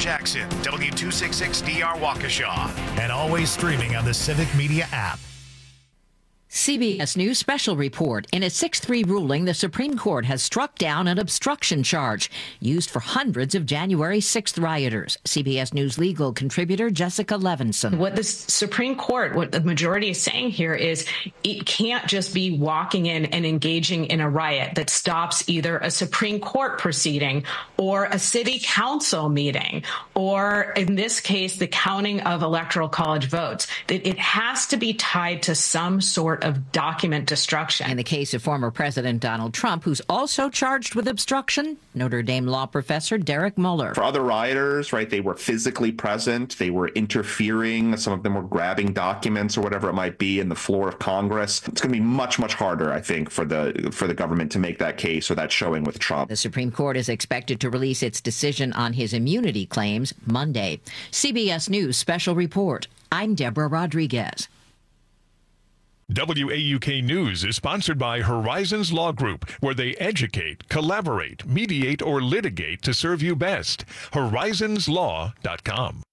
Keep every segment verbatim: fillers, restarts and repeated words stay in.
Jackson, W two sixty-six D R Waukesha, and always streaming on the Civic Media app. C B S News special report. In a six three ruling, the Supreme Court has struck down an obstruction charge used for hundreds of January sixth rioters. C B S News legal contributor Jessica Levinson. What the Supreme Court, what the majority is saying here is it can't just be walking in and engaging in a riot that stops either a Supreme Court proceeding or a city council meeting, or in this case, the counting of electoral college votes. That it has to be tied to some sort of document destruction. In the case of former President Donald Trump, who's also charged with obstruction, Notre Dame law professor Derek Muller. For other rioters, right, they were physically present, they were interfering, some of them were grabbing documents or whatever it might be in the floor of Congress. It's going to be much, much harder, I think, for the for the government to make that case or that showing with Trump. The Supreme Court is expected to release its decision on his immunity claims Monday. C B S News special report. I'm Deborah Rodriguez. W A U K News is sponsored by Horizons Law Group, where they educate, collaborate, mediate, or litigate to serve you best. horizons law dot com.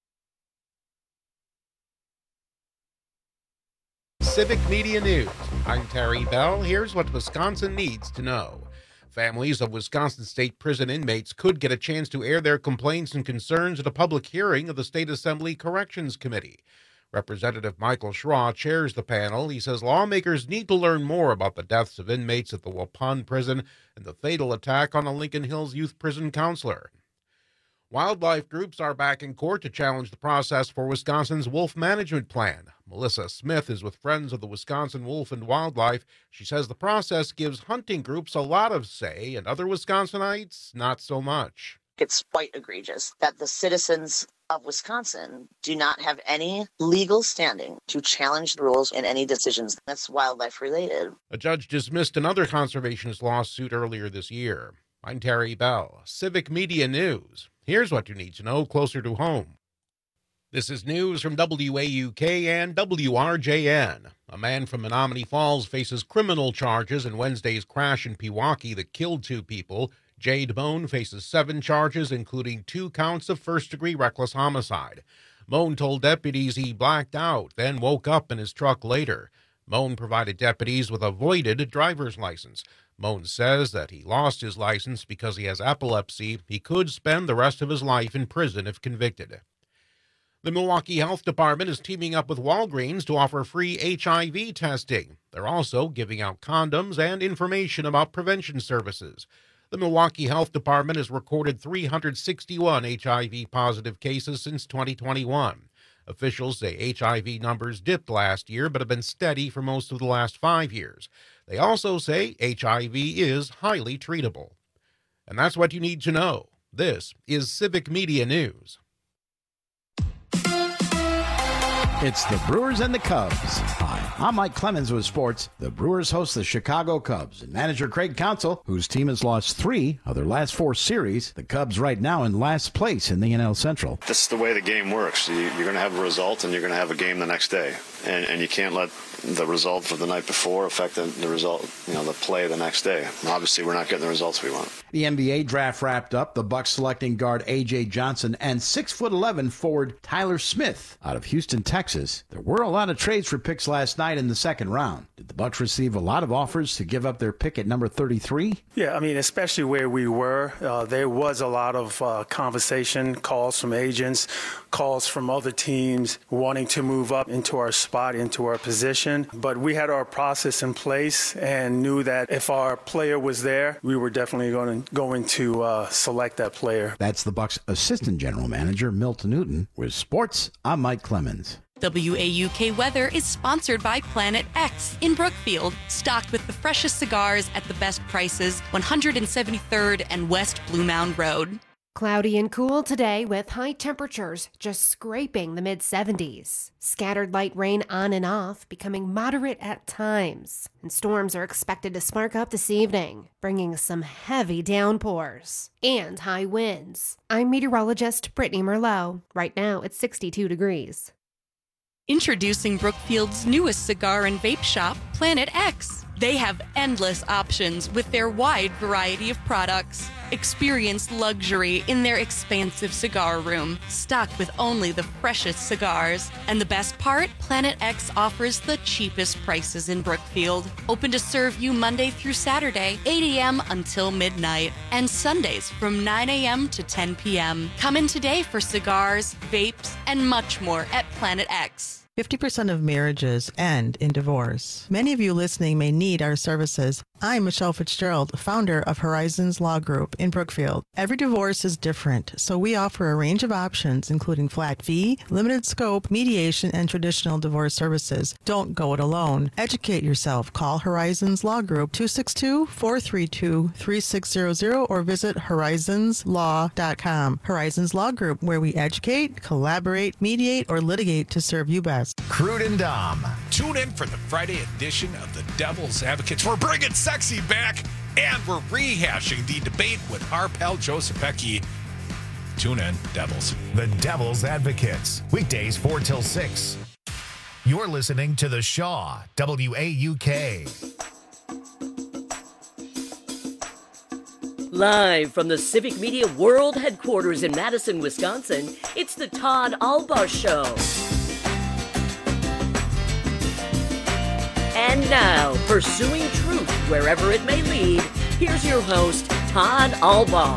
Civic Media News. I'm Terry Bell. Here's what Wisconsin needs to know. Families of Wisconsin State Prison inmates could get a chance to air their complaints and concerns at a public hearing of the State Assembly Corrections Committee. Representative Michael Schraw chairs the panel. He says lawmakers need to learn more about the deaths of inmates at the Waupun prison and the fatal attack on a Lincoln Hills youth prison counselor. Wildlife groups are back in court to challenge the process for Wisconsin's wolf management plan. Melissa Smith is with Friends of the Wisconsin Wolf and Wildlife. She says the process gives hunting groups a lot of say and other Wisconsinites not so much. It's quite egregious that the citizens of Wisconsin do not have any legal standing to challenge the rules in any decisions that's wildlife related. A judge dismissed another conservationist lawsuit earlier this year. I'm Terry Bell, Civic Media News. Here's what you need to know closer to home. This is news from W A U K and W R J N. A man from Menominee Falls faces criminal charges in Wednesday's crash in Pewaukee that killed two people. Jade Moan faces seven charges, including two counts of first-degree reckless homicide. Moan told deputies he blacked out, then woke up in his truck later. Moan provided deputies with a voided driver's license. Moan says that he lost his license because he has epilepsy. He could spend the rest of his life in prison if convicted. The Milwaukee Health Department is teaming up with Walgreens to offer free H I V testing. They're also giving out condoms and information about prevention services. The Milwaukee Health Department has recorded three hundred sixty-one H I V-positive cases since twenty twenty-one. Officials say H I V numbers dipped last year but have been steady for most of the last five years. They also say H I V is highly treatable. And that's what you need to know. This is Civic Media News. It's the Brewers and the Cubs. Hi, I'm Mike Clemens with sports. The Brewers host the Chicago Cubs, and manager Craig Counsell, whose team has lost three of their last four series. The Cubs right now in last place in the N L Central. This is the way the game works. You, you're going to have a result, and you're going to have a game the next day, and, and you can't let the result for the night before affect the, the result, you know, the play the next day. And obviously, we're not getting the results we want. The N B A draft wrapped up. The Bucks selecting guard A J Johnson and six foot eleven forward Tyler Smith out of Houston, Texas. There were a lot of trades for picks last night in the second round. Did the Bucks receive a lot of offers to give up their pick at number thirty-three? Yeah, I mean, especially where we were, uh, there was a lot of uh, conversation, calls from agents, calls from other teams wanting to move up into our spot, into our position. But we had our process in place and knew that if our player was there, we were definitely going to, going to uh, select that player. That's the Bucks assistant general manager, Milt Newton. With sports, I'm Mike Clemens. W A U K Weather is sponsored by Planet X in Brookfield, stocked with the freshest cigars at the best prices, one hundred seventy-third and West Blue Mound Road. Cloudy and cool today with high temperatures just scraping the mid seventies. Scattered light rain on and off, becoming moderate at times. And storms are expected to spark up this evening, bringing some heavy downpours and high winds. I'm meteorologist Brittany Merlot. Right now it's sixty-two degrees. Introducing Brookfield's newest cigar and vape shop, Planet X. They have endless options with their wide variety of products. Experience luxury in their expansive cigar room, stocked with only the freshest cigars. And the best part? Planet X offers the cheapest prices in Brookfield. Open to serve you Monday through Saturday, eight a.m. until midnight, and Sundays from nine a.m. to ten p.m. Come in today for cigars, vapes, and much more at Planet X. fifty percent of marriages end in divorce. Many of you listening may need our services. I'm Michelle Fitzgerald, founder of Horizons Law Group in Brookfield. Every divorce is different, so we offer a range of options, including flat fee, limited scope, mediation, and traditional divorce services. Don't go it alone. Educate yourself. Call Horizons Law Group two six two, four three two, three six zero zero or visit horizons law dot com. Horizons Law Group, where we educate, collaborate, mediate, or litigate to serve you best. Crude and Dom. Tune in for the Friday edition of the Devil's Advocates. We're bringing sexy back, and we're rehashing the debate with our pal Joe Sapecki. Tune in, Devils. The Devil's Advocates. Weekdays four till six. You're listening to The Shaw, W A U K. Live from the Civic Media World Headquarters in Madison, Wisconsin, it's the Todd Albaugh Show. And now, pursuing truth wherever it may lead, here's your host, Todd Albaugh.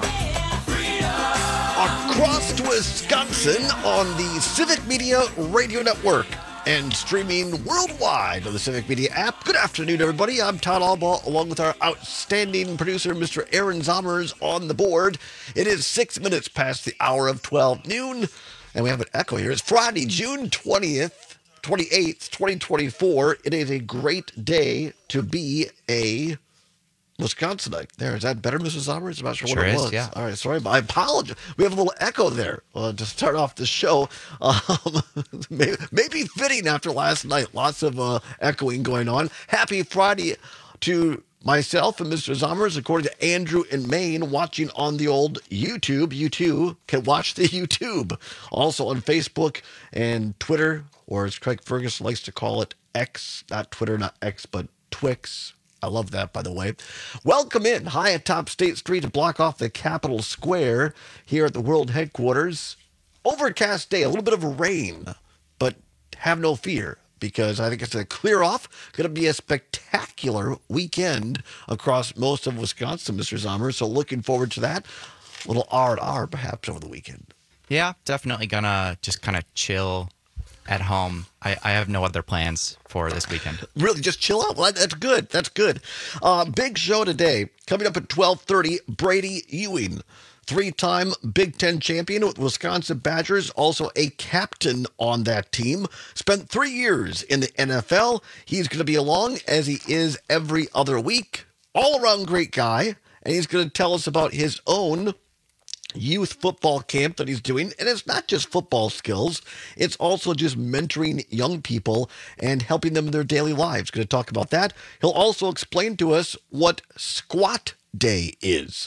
Across Wisconsin on the Civic Media Radio Network and streaming worldwide on the Civic Media app. Good afternoon, everybody. I'm Todd Albaugh, along with our outstanding producer, Mister Aaron Zommers, on the board. It is six minutes past the hour of twelve noon, and we have an echo here. It's Friday, June twentieth. twenty-eighth, twenty twenty-four. It is a great day to be a Wisconsinite. There, is that better, Missus Zommers? I'm not sure, sure what it is, was. Yeah. All right, sorry, but I apologize. We have a little echo there uh, to start off the show. Um, maybe, maybe fitting after last night. Lots of uh, echoing going on. Happy Friday to myself and Mister Zommers, according to Andrew in Maine, watching on the old YouTube. You too can watch the YouTube. Also on Facebook and Twitter, or as Craig Ferguson likes to call it, X. Not Twitter, not X, but Twix. I love that, by the way. Welcome in high atop State Street to block off the Capitol Square here at the World Headquarters. Overcast day, a little bit of rain, but have no fear, because I think it's going to clear off. Going to be a spectacular weekend across most of Wisconsin, Mister Zommers. So looking forward to that. A little R and R perhaps over the weekend. Yeah, definitely going to just kind of chill at home. I, I have no other plans for this weekend. Really, just chill out. Well, that's good. That's good. Uh, big show today. Coming up at twelve thirty, Brady Ewing, three-time Big Ten champion with Wisconsin Badgers, also a captain on that team. Spent three years in the N F L. He's going to be along, as he is every other week. All-around great guy, and he's going to tell us about his own youth football camp that he's doing. And it's not just football skills. It's also just mentoring young people and helping them in their daily lives. Going to talk about that. He'll also explain to us what Squat Day is.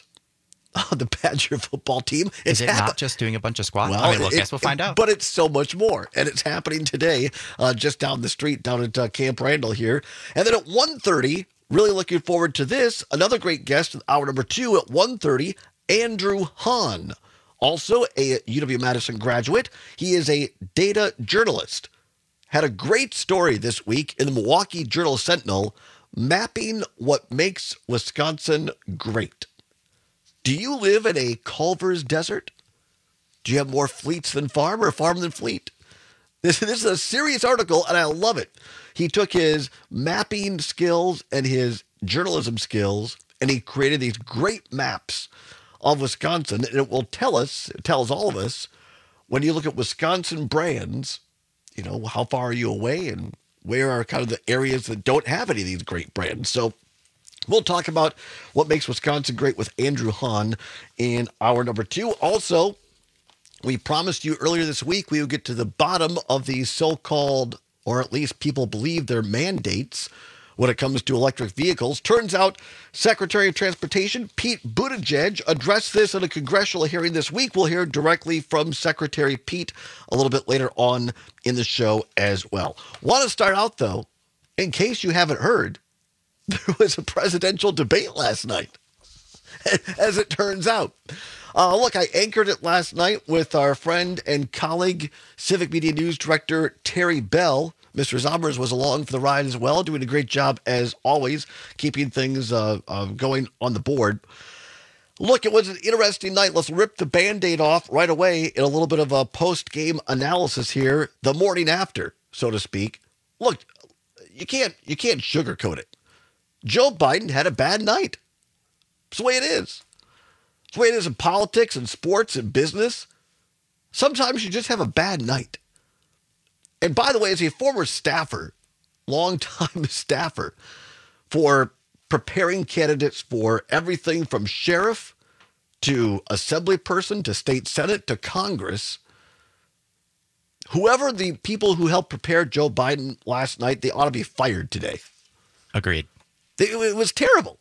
The Badger football team. Is it not just doing a bunch of squats? Well, I mean, look, it, guess we'll find out. But it's so much more. And it's happening today uh, just down the street, down at uh, Camp Randall here. And then at one thirty, really looking forward to this, another great guest, hour number two at one thirty, Andrew Hahn, also a U W-Madison graduate. He is a data journalist. Had a great story this week in the Milwaukee Journal-Sentinel, mapping what makes Wisconsin great. Do you live in a Culver's desert? Do you have more fleets than farm, or farm than fleet? This, this is a serious article, and I love it. He took his mapping skills and his journalism skills, and he created these great maps of Wisconsin, and it will tell us, it tells all of us, when you look at Wisconsin brands, you know, how far are you away, and where are kind of the areas that don't have any of these great brands. So we'll talk about what makes Wisconsin great with Andrew Hahn in hour number two. Also, we promised you earlier this week we would get to the bottom of these so-called, or at least people believe they're mandates, when it comes to electric vehicles. Turns out Secretary of Transportation Pete Buttigieg addressed this in a congressional hearing this week. We'll hear directly from Secretary Pete a little bit later on in the show as well. Want to start out, though, in case you haven't heard, there was a presidential debate last night, as it turns out. Uh, look, I anchored it last night with our friend and colleague, Civic Media News Director Terry Bell. Mister Zommers was along for the ride as well, doing a great job, as always, keeping things uh, uh, going on the board. Look, it was an interesting night. Let's rip the Band-Aid off right away in a little bit of a post-game analysis here, the morning after, so to speak. Look, you can't you can't sugarcoat it. Joe Biden had a bad night. It's the way it is. It's the way it is in politics and sports and business. Sometimes you just have a bad night. And by the way, as a former staffer, longtime staffer, for preparing candidates for everything from sheriff to assembly person to state senate to Congress, whoever the people who helped prepare Joe Biden last night, they ought to be fired today. Agreed. It was terrible.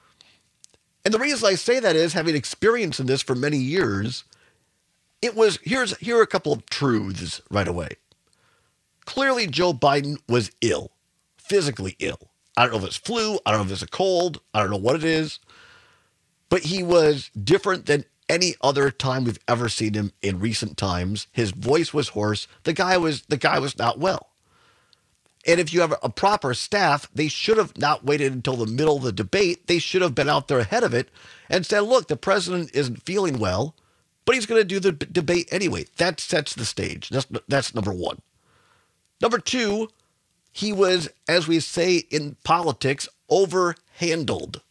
And the reason I say that is, having experience in this for many years, it was, here's, here are a couple of truths right away. Clearly, Joe Biden was ill, physically ill. I don't know if it's flu. I don't know if it's a cold. I don't know what it is. But he was different than any other time we've ever seen him in recent times. His voice was hoarse. The guy was the guy was not well. And if you have a proper staff, they should have not waited until the middle of the debate. They should have been out there ahead of it and said, look, the president isn't feeling well, but he's going to do the b- debate anyway. That sets the stage. That's, that's number one. Number two, he was, as we say in politics, overhandled.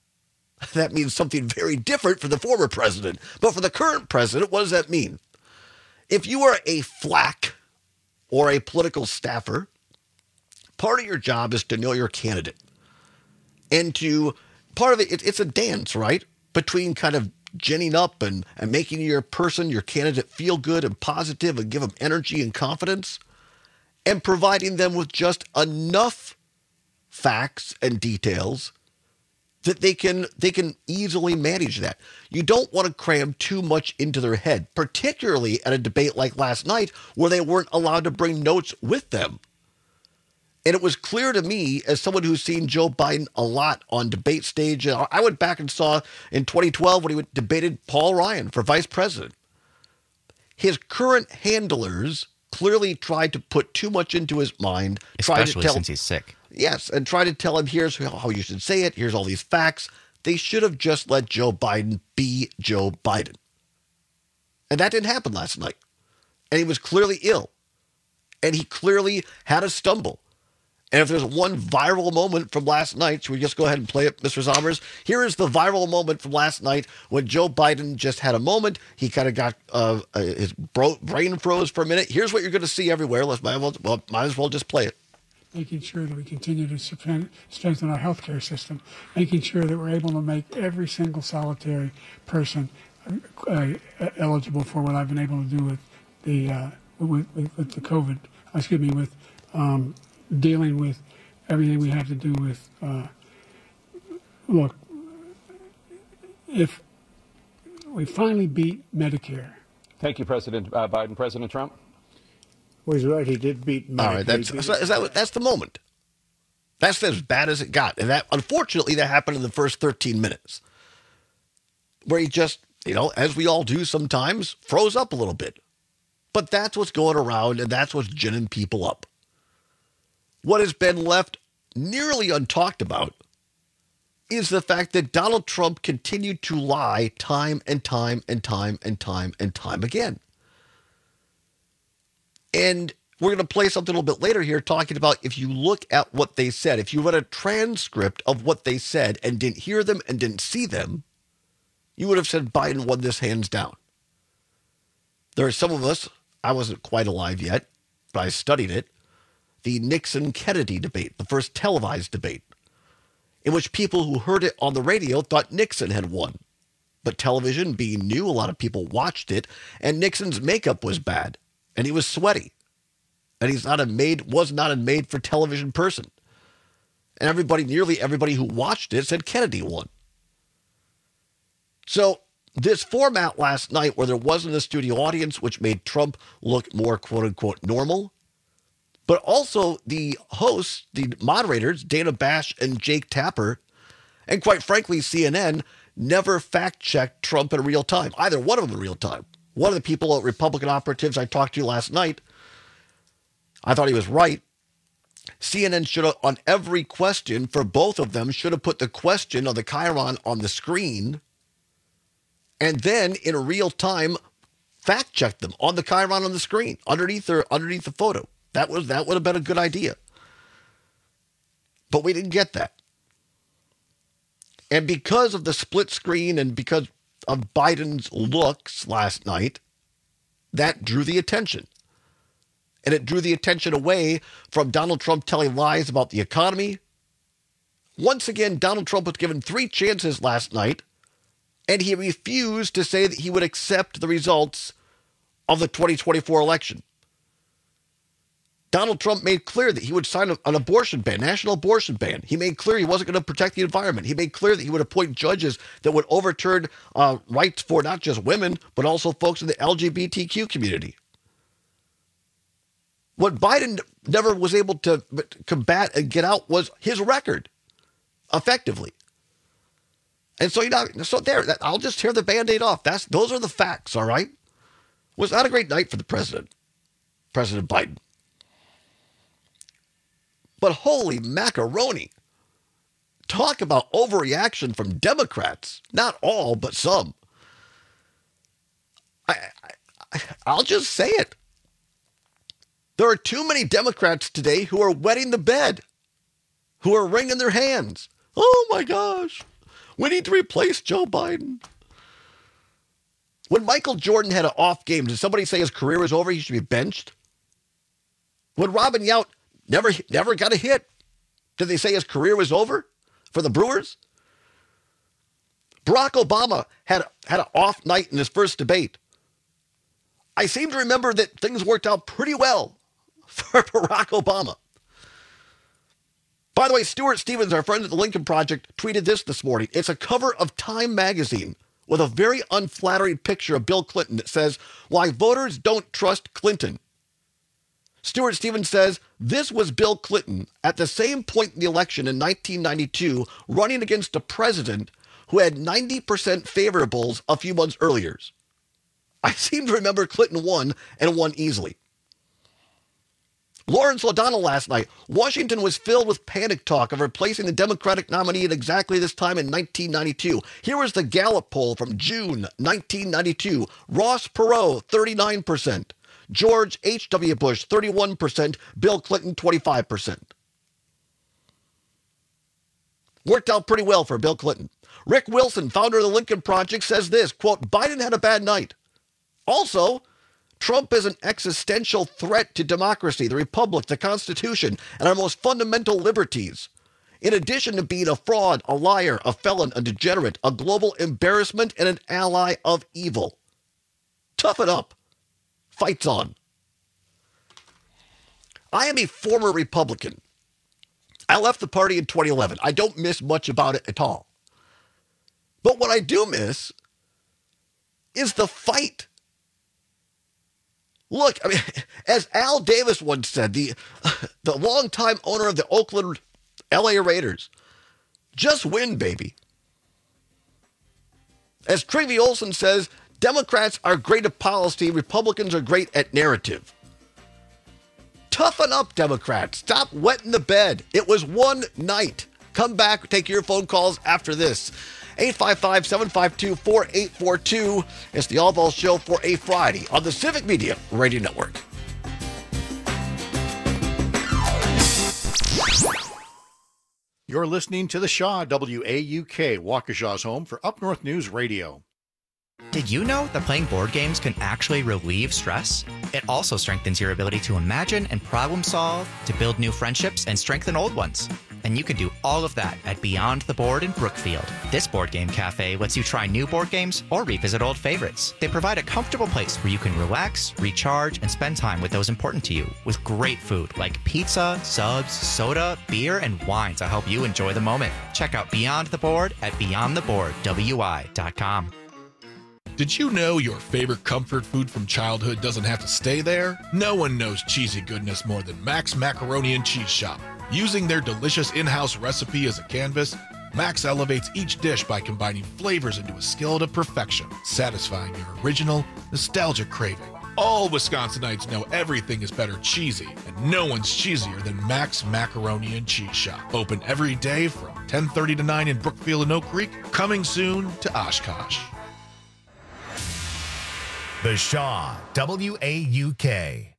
That means something very different for the former president. But for the current president, what does that mean? If you are a flack or a political staffer, part of your job is to know your candidate. And to, part of it, it it's a dance, right? Between kind of ginning up and, and making your person, your candidate, feel good and positive and give them energy and confidence, and providing them with just enough facts and details that they can they can easily manage that. You don't want to cram too much into their head, particularly at a debate like last night where they weren't allowed to bring notes with them. And it was clear to me, as someone who's seen Joe Biden a lot on debate stage, I went back and saw in twenty twelve when he debated Paul Ryan for vice president. His current handlers clearly tried to put too much into his mind. Especially to tell, since he's sick. Yes, and try to tell him, here's how you should say it, here's all these facts. They should have just let Joe Biden be Joe Biden. And that didn't happen last night. And he was clearly ill. And he clearly had a stumble. And if there's one viral moment from last night, should we just go ahead and play it, Mister Zommers? Here is the viral moment from last night when Joe Biden just had a moment. He kind of got, uh, uh, his bro- brain froze for a minute. Here's what you're going to see everywhere. Let's might as well, well, might as well just play it. Making sure that we continue to strengthen our healthcare system, making sure that we're able to make every single solitary person uh, eligible for what I've been able to do with the uh, with, with, with the COVID. Excuse me, with um, dealing with everything we have to do with. Uh, look, if we finally beat Medicare. Thank you, President uh, Biden. President Trump. Well, he's right. He did beat Medicare. All right, that's so is that, that's the moment. That's as bad as it got, and that unfortunately that happened in the first thirteen minutes, where he just, you know, as we all do sometimes, froze up a little bit. But that's what's going around, and that's what's ginning people up. What has been left nearly untalked about is the fact that Donald Trump continued to lie time and time and time and time and time again. And we're going to play something a little bit later here talking about if you look at what they said, if you read a transcript of what they said and didn't hear them and didn't see them, you would have said Biden won this hands down. There are some of us, I wasn't quite alive yet, but I studied it, the Nixon-Kennedy debate, the first televised debate, in which people who heard it on the radio thought Nixon had won. But television being new, a lot of people watched it, and Nixon's makeup was bad. And he was sweaty. And he's not a made, was not a made for television person. And everybody, nearly everybody who watched it said Kennedy won. So this format last night where there wasn't a studio audience, which made Trump look more quote-unquote normal, but also the hosts, the moderators, Dana Bash and Jake Tapper, and quite frankly, C N N, never fact-checked Trump in real time, either one of them in real time. One of the people, Republican operatives I talked to last night, I thought he was right. C N N should have, on every question for both of them, should have put the question of the chyron on the screen and then in real time fact-checked them on the chyron on the screen, underneath or underneath the photo. That was that would have been a good idea. But we didn't get that. And because of the split screen and because of Biden's looks last night, that drew the attention. And it drew the attention away from Donald Trump telling lies about the economy. Once again, Donald Trump was given three chances last night, and he refused to say that he would accept the results of the twenty twenty-four election. Donald Trump made clear that he would sign an abortion ban, national abortion ban. He made clear he wasn't going to protect the environment. He made clear that he would appoint judges that would overturn uh, rights for not just women, but also folks in the L G B T Q community. What Biden never was able to combat and get out was his record, effectively. And so, you know, so there, that, I'll just tear the Band-Aid off. That's, those are the facts, all right? Was not a great night for the president, President Biden. But holy macaroni. Talk about overreaction from Democrats. Not all, but some. I, I, I'll just say it. There are too many Democrats today who are wetting the bed, who are wringing their hands. Oh my gosh, we need to replace Joe Biden. When Michael Jordan had an off game, did somebody say his career was over? He should be benched? When Robin Yount never, never got a hit, did they say his career was over for the Brewers? Barack Obama had, had an off night in his first debate. I seem to remember that things worked out pretty well for Barack Obama. By the way, Stuart Stevens, our friend at the Lincoln Project, tweeted this this morning. It's a cover of Time magazine with a very unflattering picture of Bill Clinton that says, "Why voters don't trust Clinton." Stuart Stevens says, this was Bill Clinton at the same point in the election in nineteen ninety-two, running against a president who had ninety percent favorables a few months earlier. I seem to remember Clinton won and won easily. Lawrence O'Donnell last night. Washington was filled with panic talk of replacing the Democratic nominee at exactly this time in nineteen ninety-two. Here was the Gallup poll from June nineteen ninety-two. Ross Perot, thirty-nine percent. George H W. Bush, thirty-one percent. Bill Clinton, twenty-five percent. Worked out pretty well for Bill Clinton. Rick Wilson, founder of the Lincoln Project, says this, quote, "Biden had a bad night. Also, Trump is an existential threat to democracy, the republic, the Constitution, and our most fundamental liberties. In addition to being a fraud, a liar, a felon, a degenerate, a global embarrassment, and an ally of evil. Toughen up. Fights on." I am a former Republican. I left the party in twenty eleven. I don't miss much about it at all. But what I do miss is the fight. Look, I mean, as Al Davis once said, the, the longtime owner of the Oakland L A Raiders, just win, baby. As Trevor Olson says, Democrats are great at policy, Republicans are great at narrative. Toughen up, Democrats. Stop wetting the bed. It was one night. Come back, take your phone calls after this. eight five five, seven five two, four eight four two. It's the All Balls Show for a Friday on the Civic Media Radio Network. You're listening to The Shaw, W A U K, Waukesha's home for Up North News Radio. Did you know that playing board games can actually relieve stress? It also strengthens your ability to imagine and problem solve, to build new friendships and strengthen old ones. And you can do all of that at Beyond the Board in Brookfield. This board game cafe lets you try new board games or revisit old favorites. They provide a comfortable place where you can relax, recharge, and spend time with those important to you with great food like pizza, subs, soda, beer, and wine to help you enjoy the moment. Check out Beyond the Board at beyond the board w i dot com. Did you know your favorite comfort food from childhood doesn't have to stay there? No one knows cheesy goodness more than Max Macaroni and Cheese Shop. Using their delicious in-house recipe as a canvas, Max elevates each dish by combining flavors into a skillet of perfection, satisfying your original, nostalgic craving. All Wisconsinites know everything is better cheesy, and no one's cheesier than Max Macaroni and Cheese Shop. Open every day from ten thirty to nine in Brookfield and Oak Creek, coming soon to Oshkosh. The Shaw, W A U K.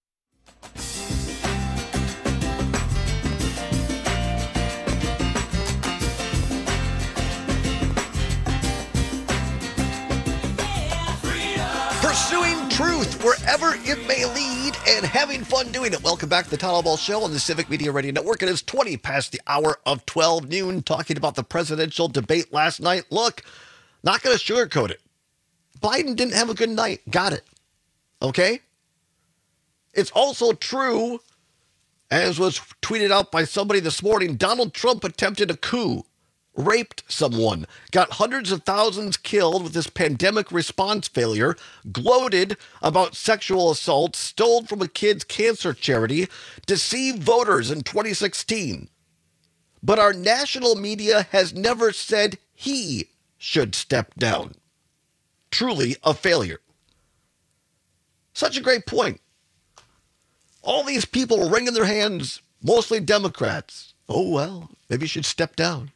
Pursuing truth wherever it may lead and having fun doing it. Welcome back to the Todd Ball Show on the Civic Media Radio Network. It is twenty past the hour of twelve noon, talking about the presidential debate last night. Look, not going to sugarcoat it. Biden didn't have a good night. Got it. Okay? It's also true, as was tweeted out by somebody this morning, Donald Trump attempted a coup, raped someone, got hundreds of thousands killed with this pandemic response failure, gloated about sexual assault, stole from a kid's cancer charity, deceived voters in twenty sixteen. But our national media has never said he should step down. Truly a failure. Such a great point. All these people wringing their hands, mostly Democrats. Oh, well, maybe you should step down.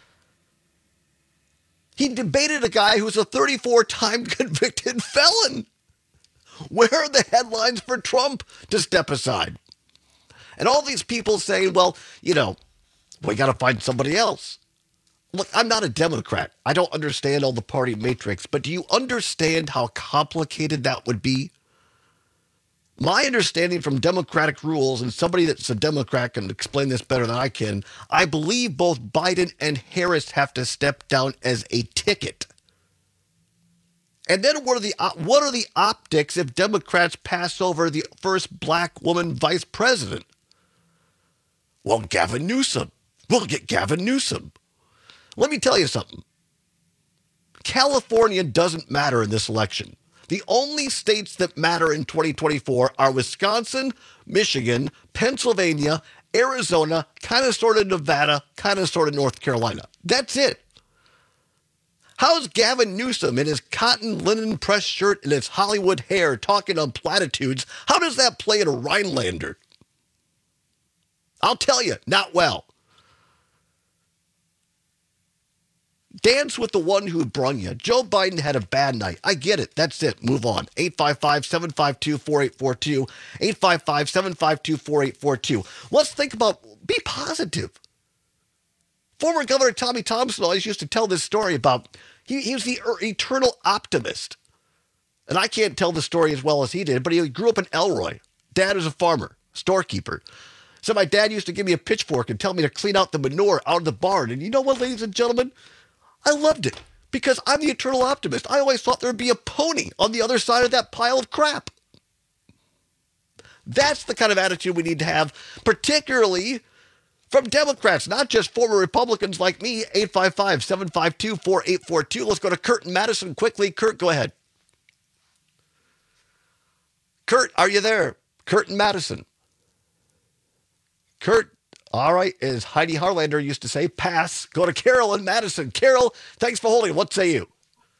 He debated a guy who's a thirty-four-time convicted felon. Where are the headlines for Trump to step aside? And all these people saying, well, you know, we got to find somebody else. Look, I'm not a Democrat. I don't understand all the party matrix, but do you understand how complicated that would be? My understanding from Democratic rules, and somebody that's a Democrat can explain this better than I can, I believe both Biden and Harris have to step down as a ticket. And then what are the what are the optics if Democrats pass over the first black woman vice president? Well, Gavin Newsom. We'll get Gavin Newsom. Let me tell you something. California doesn't matter in this election. The only states that matter in twenty twenty-four are Wisconsin, Michigan, Pennsylvania, Arizona, kind of sort of Nevada, kind of sort of North Carolina. That's it. How's Gavin Newsom in his cotton linen press shirt and his Hollywood hair talking on platitudes? How does that play in a Rhinelander? I'll tell you, not well. Dance with the one who brung you. Joe Biden had a bad night. I get it. That's it. Move on. eight five five, seven five two, four eight four two. eight five five, seven five two, four eight four two. Let's think about, be positive. Former Governor Tommy Thompson always used to tell this story about, he, he was the eternal optimist. And I can't tell the story as well as he did, but he grew up in Elroy. Dad was a farmer, storekeeper. So my dad used to give me a pitchfork and tell me to clean out the manure out of the barn. And you know what, ladies and gentlemen? I loved it because I'm the eternal optimist. I always thought there'd be a pony on the other side of that pile of crap. That's the kind of attitude we need to have, particularly from Democrats, not just former Republicans like me. eight five five, seven five two, four eight four two. Let's go to Kurt and Madison quickly. Kurt, go ahead. Kurt, are you there? Kurt and Madison. Kurt. All right, as Heidi Harlander used to say, pass. Go to Carol in Madison. Carol, thanks for holding. What say you?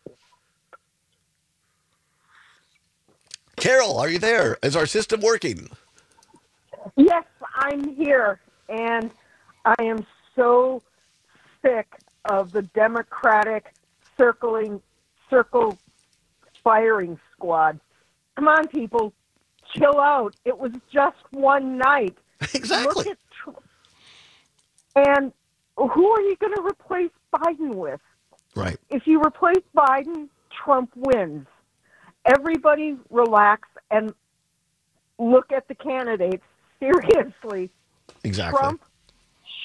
Carol, are you there? Is our system working? Yes, I'm here. And I am so sick of the Democratic circling, circle firing squad. Come on, people. Chill out. It was just one night. Exactly. Look at And who are you going to replace Biden with? Right. If you replace Biden, Trump wins. Everybody relax and look at the candidates seriously. Exactly. Trump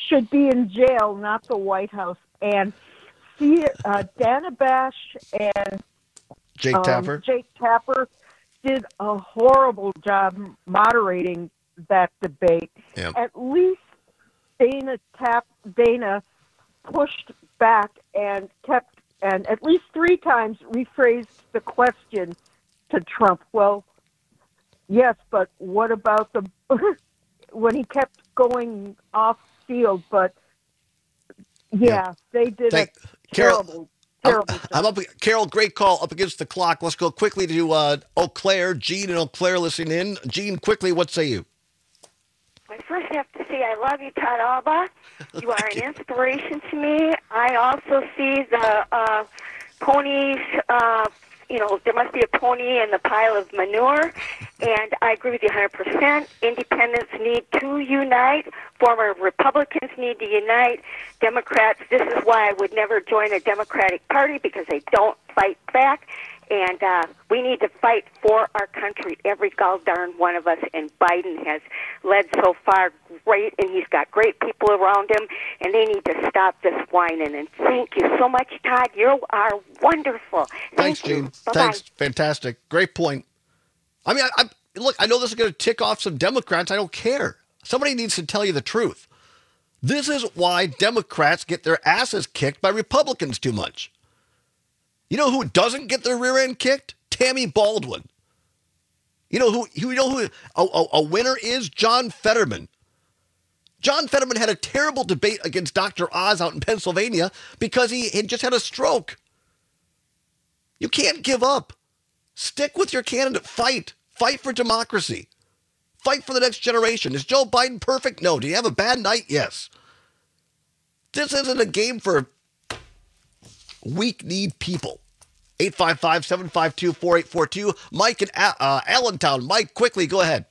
should be in jail, not the White House. And see, uh, Dana Bash and Jake um, Tapper. Jake Tapper did a horrible job moderating that debate. Yeah. At least Dana Tap Dana pushed back and kept, and at least three times rephrased the question to Trump. Well, yes, but what about the when he kept going off field? But yeah, Yeah. they did Thank- a Carol, terrible, I'm, terrible job. I'm up. Carol, great call. Up against the clock. Let's go quickly to uh, Eau Claire. Gene and Eau Claire listening in. Gene, quickly, what say you? I first have to say I love you, Todd Alba. You are an inspiration to me. I also see the uh, ponies, uh, you know, there must be a pony in the pile of manure, and I agree with you one hundred percent. Independents need to unite. Former Republicans need to unite. Democrats, this is why I would never join a Democratic Party, because they don't fight back. And uh, we need to fight for our country, every gall darn one of us. And Biden has led so far great, and he's got great people around him, and they need to stop this whining. And thank you so much, Todd. You are wonderful. Thank Thanks, you. Gene. Bye-bye. Thanks. Fantastic. Great point. I mean, I, I, look, I know this is going to tick off some Democrats. I don't care. Somebody needs to tell you the truth. This is why Democrats get their asses kicked by Republicans too much. You know who doesn't get their rear end kicked? Tammy Baldwin. You know who? You know who? A, a, a winner is John Fetterman. John Fetterman had a terrible debate against Doctor Oz out in Pennsylvania because he had just had a stroke. You can't give up. Stick with your candidate. Fight. Fight for democracy. Fight for the next generation. Is Joe Biden perfect? No. Did he have a bad night? Yes. This isn't a game for weak-kneed people. eight five five, seven five two, four eight four two. Mike in uh, Allentown. Mike, quickly, go ahead.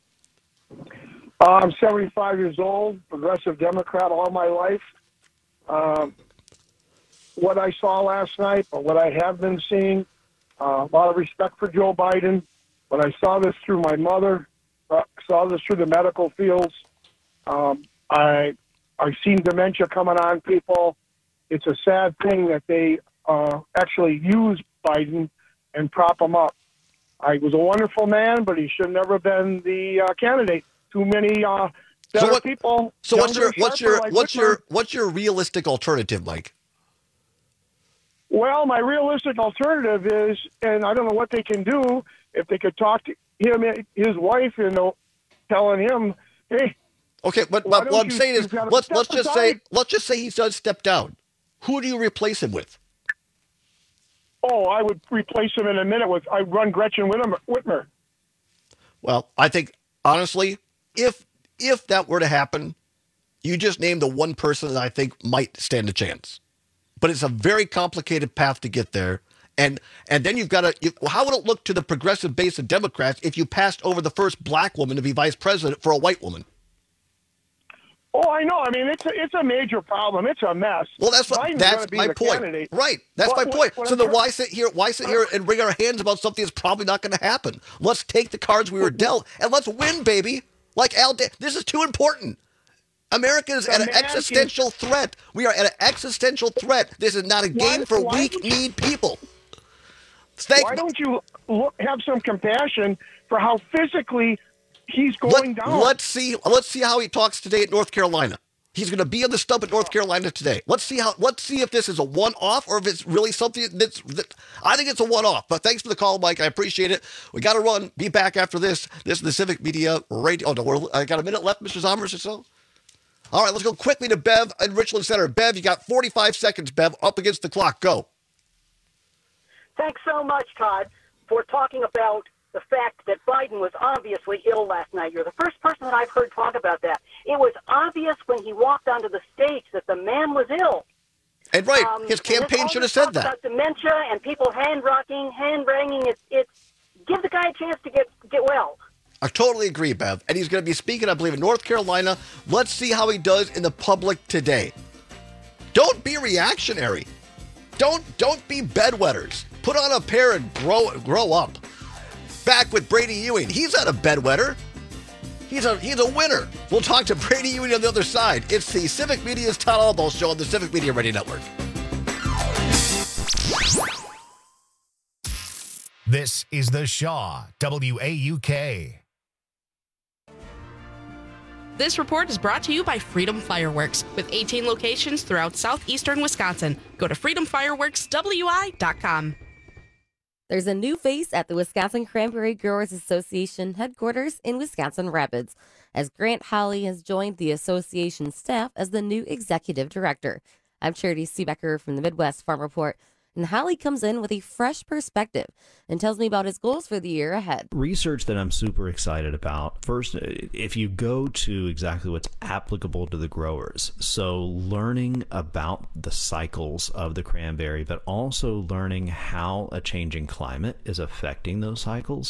Uh, I'm seventy-five years old, progressive Democrat all my life. Um, what I saw last night, but what I have been seeing, uh, a lot of respect for Joe Biden. But I saw this through my mother, uh, saw this through the medical fields. Um, I, I've seen dementia coming on people. It's a sad thing that they uh, actually use Biden and prop him up. I he was a wonderful man, but he should never have been the uh, candidate. Too many uh, better So what- people. So what's younger, your what's sharper, your like what's Whitmer. your what's your realistic alternative, Mike? Well, my realistic alternative is, and I don't know what they can do, if they could talk to him, his wife, you know, telling him, hey. Okay, but, why but don't what I'm you- saying is, you've gotta let's step let's just say aside." let's just say he does step down. Who do you replace him with? Oh, I would replace him in a minute with, I'd run Gretchen Whitmer. Whitmer. Well, I think honestly, if if that were to happen, you just named the one person that I think might stand a chance. But it's a very complicated path to get there. And and then you've got to, you, how would it look to the progressive base of Democrats if you passed over the first black woman to be vice president for a white woman? Oh, I know. I mean, it's a, it's a major problem. It's a mess. Well, that's what, Biden's that's gonna be my the point. candidate. Right. That's What- my what- point. what So I'm then try- why sit here, why sit here and wring our hands about something that's probably not going to happen? Let's take the cards we were dealt and let's win, baby. Like Al, Da- this is too important. America is The at an man existential threat. We are at an existential threat. This is not a game Why- for why weak would you- need people. Thank Why don't you look, have some compassion for how physically he's going Let, down? let's see. Let's see how he talks today at North Carolina. He's going to be on the stump at North Carolina today. Let's see how. Let's see if this is a one-off or if it's really something that's. That, I think it's a one-off. But thanks for the call, Mike. I appreciate it. We got to run. Be back after this. This is the Civic Media Radio. Oh no, we're, I got a minute left, Mister Zommers or so. All right, let's go quickly to Bev in Richland Center. Bev, you got forty-five seconds. Bev, up against the clock. Go. Thanks so much, Todd, for talking about the fact that Biden was obviously ill last night. You're the first person that I've heard talk about that. It was obvious when he walked onto the stage that the man was ill. And right, Um, his and this- campaign all should this have said talk that. About dementia and people hand rocking, hand wringing. It's it's give the guy a chance to get get well. I totally agree, Bev. And he's going to be speaking, I believe, in North Carolina. Let's see how he does in the public today. Don't be reactionary. Don't don't be bedwetters. Put on a pair and grow grow up. Back with Brady Ewing. He's not a bedwetter. He's a he's a winner. We'll talk to Brady Ewing on the other side. It's the Civic Media's Todd Albo Show on the Civic Media Radio Network. This is the Shaw W A U K. This report is brought to you by Freedom Fireworks, with eighteen locations throughout southeastern Wisconsin. Go to freedom fireworks w i dot com. There's a new face at the Wisconsin Cranberry Growers Association headquarters in Wisconsin Rapids, as Grant Holly has joined the association staff as the new executive director. I'm Charity Seebecker from the Midwest Farm Report. And Holly comes in with a fresh perspective and tells me about his goals for the year ahead. Research that I'm super excited about. First, if you go to exactly what's applicable to the growers, so learning about the cycles of the cranberry, but also learning how a changing climate is affecting those cycles.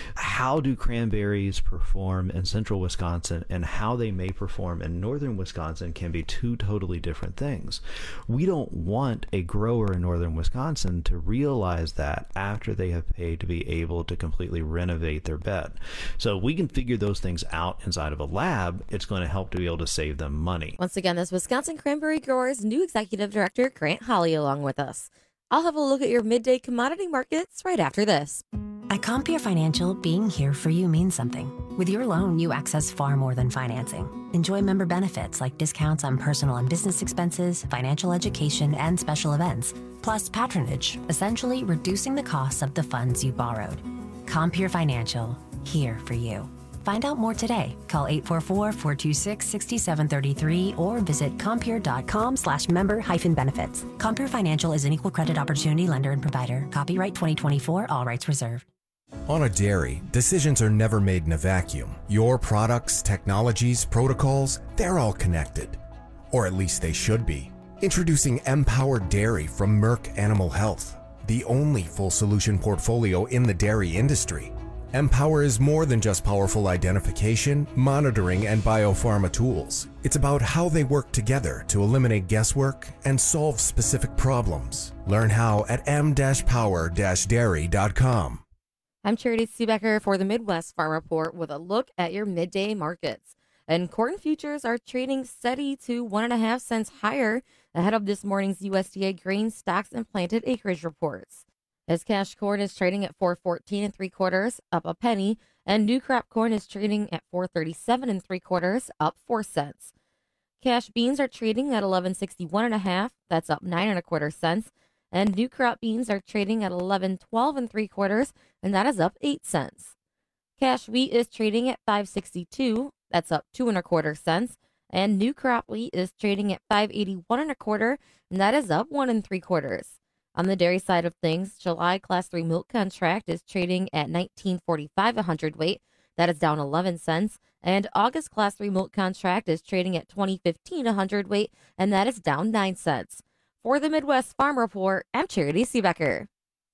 How do cranberries perform in central Wisconsin and how they may perform in northern Wisconsin can be two totally different things. We don't want a grower in northern Wisconsin Wisconsin to realize that after they have paid to be able to completely renovate their bed. So we can figure those things out inside of a lab. It's going to help to be able to save them money. Once again, this Wisconsin Cranberry Growers new executive director, Grant Holly, along with us. I'll have a look at your midday commodity markets right after this. At Compeer Financial, being here for you means something. With your loan, you access far more than financing. Enjoy member benefits like discounts on personal and business expenses, financial education, and special events. Plus patronage, essentially reducing the costs of the funds you borrowed. Compeer Financial, here for you. Find out more today. Call eight four four, four two six, six seven three three or visit compeer.com slash member hyphen benefits. Compeer Financial is an equal credit opportunity lender and provider. Copyright twenty twenty-four, all rights reserved. On a dairy, decisions are never made in a vacuum. Your products, technologies, protocols, they're all connected. Or at least they should be. Introducing Empower Dairy from Merck Animal Health, the only full solution portfolio in the dairy industry. Empower is more than just powerful identification, monitoring, and biopharma tools. It's about how they work together to eliminate guesswork and solve specific problems. Learn how at m dash power dash dairy dot com. I'm Charity Seebecker for the Midwest Farm Report with a look at your midday markets. And corn futures are trading steady to one and a half cents higher ahead of this morning's U S D A grain stocks and planted acreage reports. As cash corn is trading at four fourteen and three quarters, up a penny, and new crop corn is trading at four thirty-seven and three quarters, up four cents. Cash beans are trading at eleven sixty-one and a half, that's up nine and a quarter cents, and new crop beans are trading at eleven twelve and three quarters, and that is up eight cents. Cash wheat is trading at five sixty-two, that's up two and a quarter cents, and new crop wheat is trading at five eighty-one and a quarter, and that is up one and three quarters. On the dairy side of things, July Class three milk contract is trading at nineteen forty-five a hundredweight. That is down eleven cents. And August Class three milk contract is trading at twenty fifteen a hundredweight, and that is down nine cents. For the Midwest Farm Report, I'm Charity Seebecker.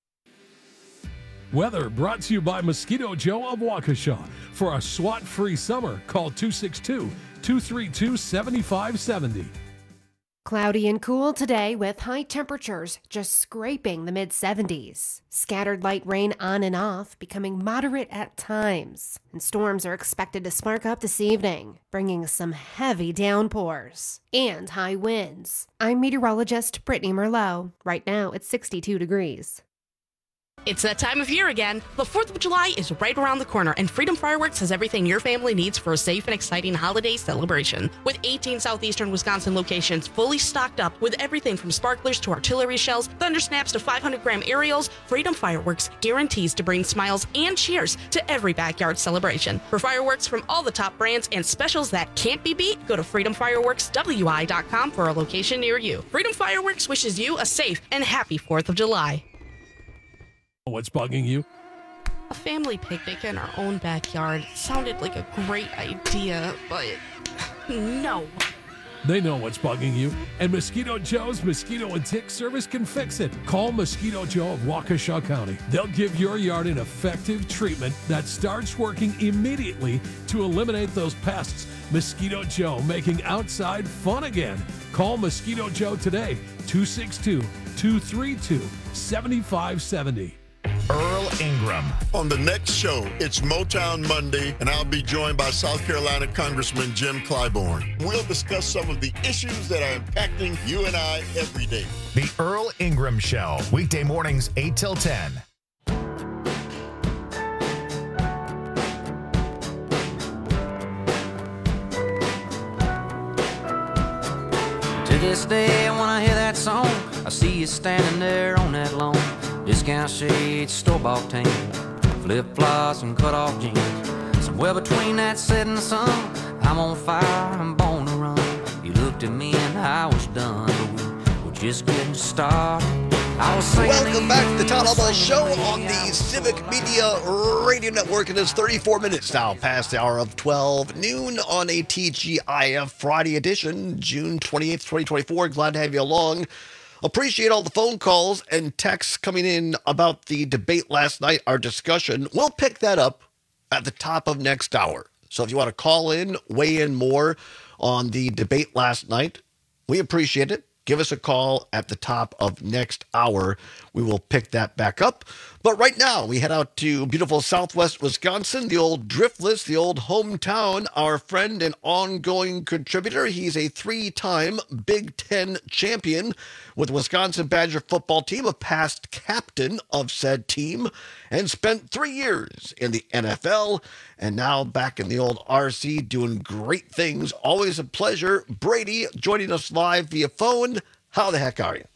Weather brought to you by Mosquito Joe of Waukesha. For a SWAT-free summer, call two six two, two three two, seven five seven zero. Cloudy and cool today with high temperatures just scraping the mid seventies. Scattered light rain on and off, becoming moderate at times. And storms are expected to spark up this evening, bringing some heavy downpours and high winds. I'm meteorologist Brittany Merlot. Right now it's sixty-two degrees. It's that time of year again. The fourth of July is right around the corner, and Freedom Fireworks has everything your family needs for a safe and exciting holiday celebration. With eighteen southeastern Wisconsin locations fully stocked up with everything from sparklers to artillery shells, thunder snaps to five hundred gram aerials, Freedom Fireworks guarantees to bring smiles and cheers to every backyard celebration. For fireworks from all the top brands and specials that can't be beat, go to freedom fireworks w i dot com for a location near you. Freedom Fireworks wishes you a safe and happy fourth of July. What's bugging you? A family picnic in our own backyard sounded like a great idea, but no. They know what's bugging you, and Mosquito Joe's Mosquito and Tick Service can fix it. Call Mosquito Joe of Waukesha County. They'll give your yard an effective treatment that starts working immediately to eliminate those pests. Mosquito Joe, making outside fun again. Call Mosquito Joe today, two six two, two three two, seven five seven zero. Earl Ingram. On the next show, it's Motown Monday, and I'll be joined by South Carolina Congressman Jim Clyburn. We'll discuss some of the issues that are impacting you and I every day. The Earl Ingram Show, weekday mornings eight till ten. To this day, when I hear that song, I see you standing there on that lawn. Discount shades, store-bought tan, flip-flops and cut-off jeans. Somewhere between that setting sun, I'm on fire, I'm born to run. You looked at me and I was done, but we were just getting started. I was singing. Welcome back to the Todd Alba Show on the Civic Media Radio Network. It is thirty-four minutes now past the hour of twelve noon on a T G I F Friday edition, June twenty-eighth, twenty twenty-four. Glad to have you along. Appreciate all the phone calls and texts coming in about the debate last night, our discussion. We'll pick that up at the top of next hour. So if you want to call in, weigh in more on the debate last night, we appreciate it. Give us a call at the top of next hour. We will pick that back up. But right now, we head out to beautiful Southwest Wisconsin, the old Driftless, the old hometown. Our friend and ongoing contributor. He's a three-time Big Ten champion with Wisconsin Badger football team, a past captain of said team, and spent three years in the N F L, and now back in the old R C doing great things. Always a pleasure. Brady joining us live via phone. How the heck are you?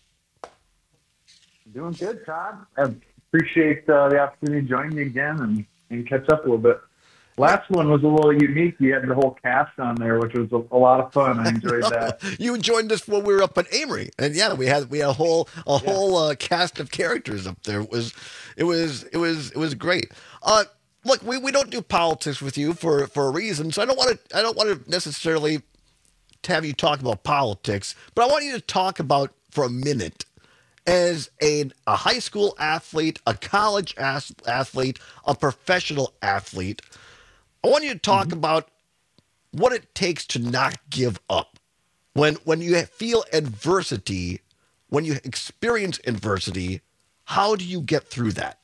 Doing good, Todd. I appreciate uh, the opportunity to join you again and, and catch up a little bit. Last one was a little unique. You had the whole cast on there, which was a, a lot of fun. I enjoyed that. You joined us when we were up at Amory, and yeah, we had we had a whole a yeah. whole uh, cast of characters up there. It was it was it was it was great. Uh, look, we, we don't do politics with you for, for a reason, so I don't want to I don't want to necessarily have you talk about politics, but I want you to talk about for a minute as a, a high school athlete, a college as, athlete, a professional athlete. I want you to talk mm-hmm. about what it takes to not give up. When when you feel adversity, when you experience adversity, how do you get through that?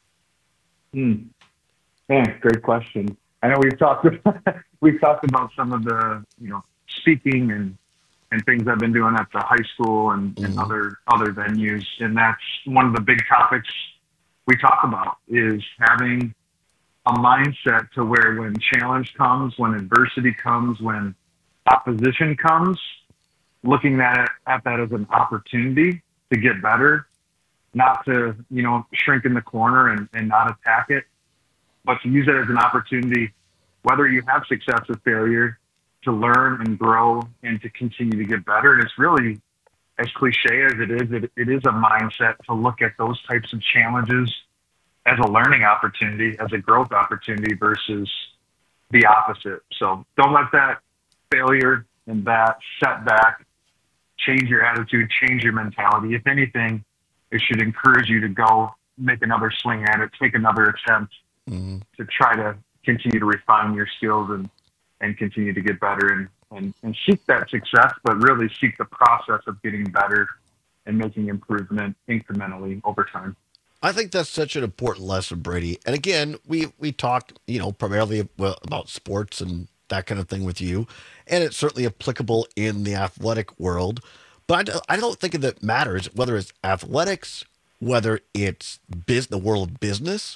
Hmm. Man, great question. I know we've talked about, we've talked about some of the, you know, speaking and, and things I've been doing at the high school and, mm-hmm. and other other venues, and that's one of the big topics we talk about is having a mindset to where when challenge comes, when adversity comes, when opposition comes, looking at it, at that as an opportunity to get better, not to, you know, shrink in the corner and, and not attack it, but to use it as an opportunity, whether you have success or failure, to learn and grow and to continue to get better. And it's really, as cliche as it is, it, it is a mindset to look at those types of challenges as a learning opportunity, as a growth opportunity versus the opposite. So don't let that failure and that setback change your attitude, change your mentality. If anything, it should encourage you to go make another swing at it, take another attempt mm-hmm. to try to continue to refine your skills and, and continue to get better and, and, and seek that success, but really seek the process of getting better and making improvement incrementally over time. I think that's such an important lesson, Brady. And again, we, we talked, you know, primarily about sports and that kind of thing with you, and it's certainly applicable in the athletic world. But I don't think that matters whether it's athletics, whether it's biz, the world of business,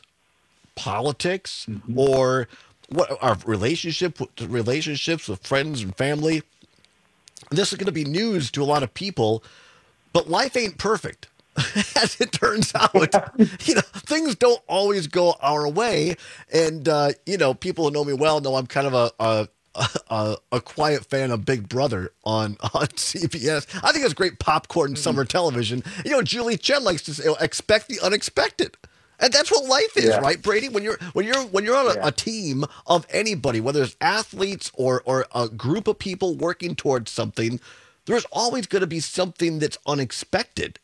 politics, mm-hmm. or what our relationship relationships with friends and family. This is going to be news to a lot of people, but life ain't perfect. As it turns out, you know, things don't always go our way. And, uh, you know, people who know me well know I'm kind of a, a, a, a quiet fan of Big Brother on, on C B S. I think it's great popcorn mm-hmm. summer television. You know, Julie Chen likes to say, you know, expect the unexpected. And that's what life is, yeah. right, Brady? When you're when you're when you're on a, yeah. a team of anybody, whether it's athletes or or a group of people working towards something, there's always going to be something that's unexpected.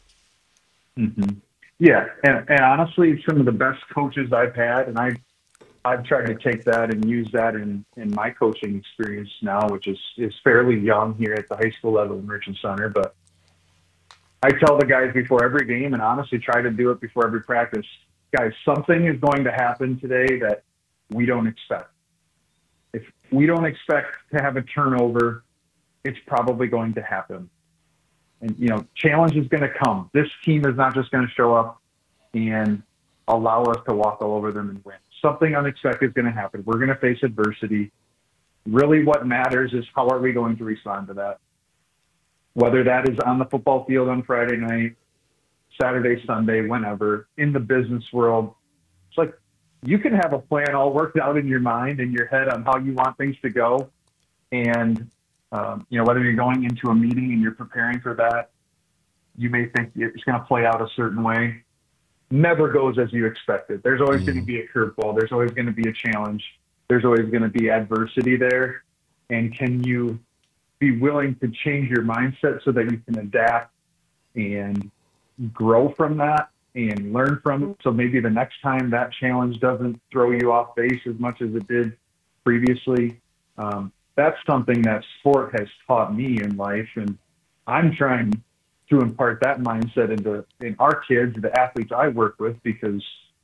Mm-hmm. Yeah, and, and honestly, some of the best coaches I've had, and I, I've tried to take that and use that in, in my coaching experience now, which is, is fairly young here at the high school level in Merchant Center. But I tell the guys before every game, and honestly try to do it before every practice, guys, something is going to happen today that we don't expect. If we don't expect to have a turnover, it's probably going to happen. And, you know, challenge is going to come. This team is not just going to show up and allow us to walk all over them and win. Something unexpected is going to happen. We're going to face adversity. Really what matters is how are we going to respond to that? Whether that is on the football field on Friday night, Saturday, Sunday, whenever, in the business world, it's like you can have a plan all worked out in your mind, in your head on how you want things to go. And, um, you know, whether you're going into a meeting and you're preparing for that, you may think it's going to play out a certain way. Never goes as you expected. There's always mm. going to be a curveball. There's always going to be a challenge. There's always going to be adversity there. And can you be willing to change your mindset so that you can adapt and grow from that and learn from it? So maybe the next time that challenge doesn't throw you off base as much as it did previously. Um, that's something that sport has taught me in life. And I'm trying to impart that mindset into in our kids, the athletes I work with, because,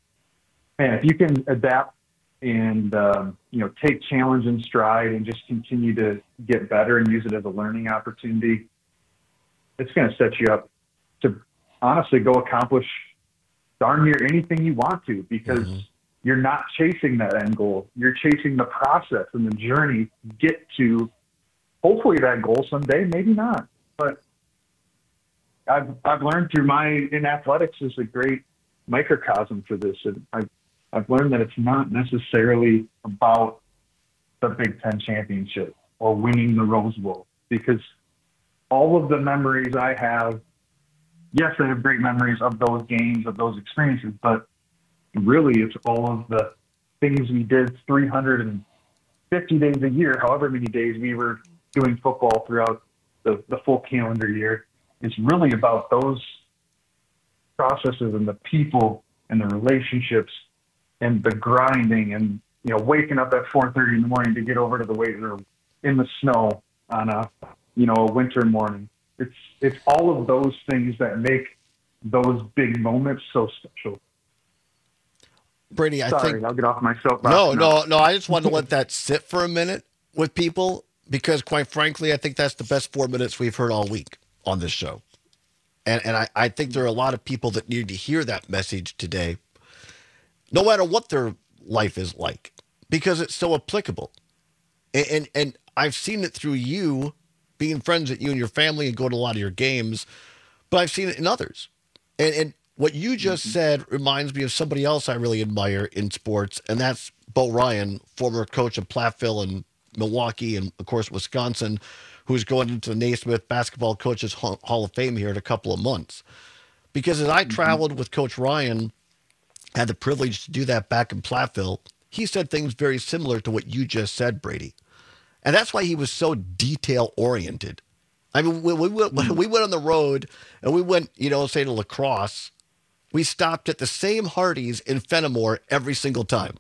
man, if you can adapt and, um, you know, take challenge in stride and just continue to get better and use it as a learning opportunity, it's going to set you up to honestly go accomplish darn near anything you want to, because mm-hmm. you're not chasing that end goal. You're chasing the process and the journey to get to hopefully that goal someday, maybe not. But I've, I've learned through my, in athletics is a great microcosm for this. And I've, I've learned that it's not necessarily about the Big Ten championship or winning the Rose Bowl, because all of the memories I have, yes, I have great memories of those games, of those experiences, but really it's all of the things we did three hundred fifty days a year, however many days we were doing football throughout the, the full calendar year. It's really about those processes and the people and the relationships and the grinding and, you know, waking up at four thirty in the morning to get over to the weight room in the snow on a, you know, a winter morning. It's, it's all of those things that make those big moments so special. Brady, I Sorry, think I'll get off my soapbox. No, now. no, no. I just wanted to let that sit for a minute with people, because quite frankly, I think that's the best four minutes we've heard all week on this show. And and I, I think there are a lot of people that need to hear that message today, no matter what their life is like, because it's so applicable. And, and, and I've seen it through you being friends with you and your family and going to a lot of your games, but I've seen it in others. And, and what you just mm-hmm. said reminds me of somebody else I really admire in sports, and that's Bo Ryan, former coach of Platteville and Milwaukee and, of course, Wisconsin, who's going into the Naismith Basketball Coaches Hall of Fame here in a couple of months. Because as I mm-hmm. traveled with Coach Ryan, had the privilege to do that back in Platteville, he said things very similar to what you just said, Brady. And that's why he was so detail-oriented. I mean, when we went, when we went on the road and we went, you know, say to La Crosse, we stopped at the same Hardee's in Fenimore every single time.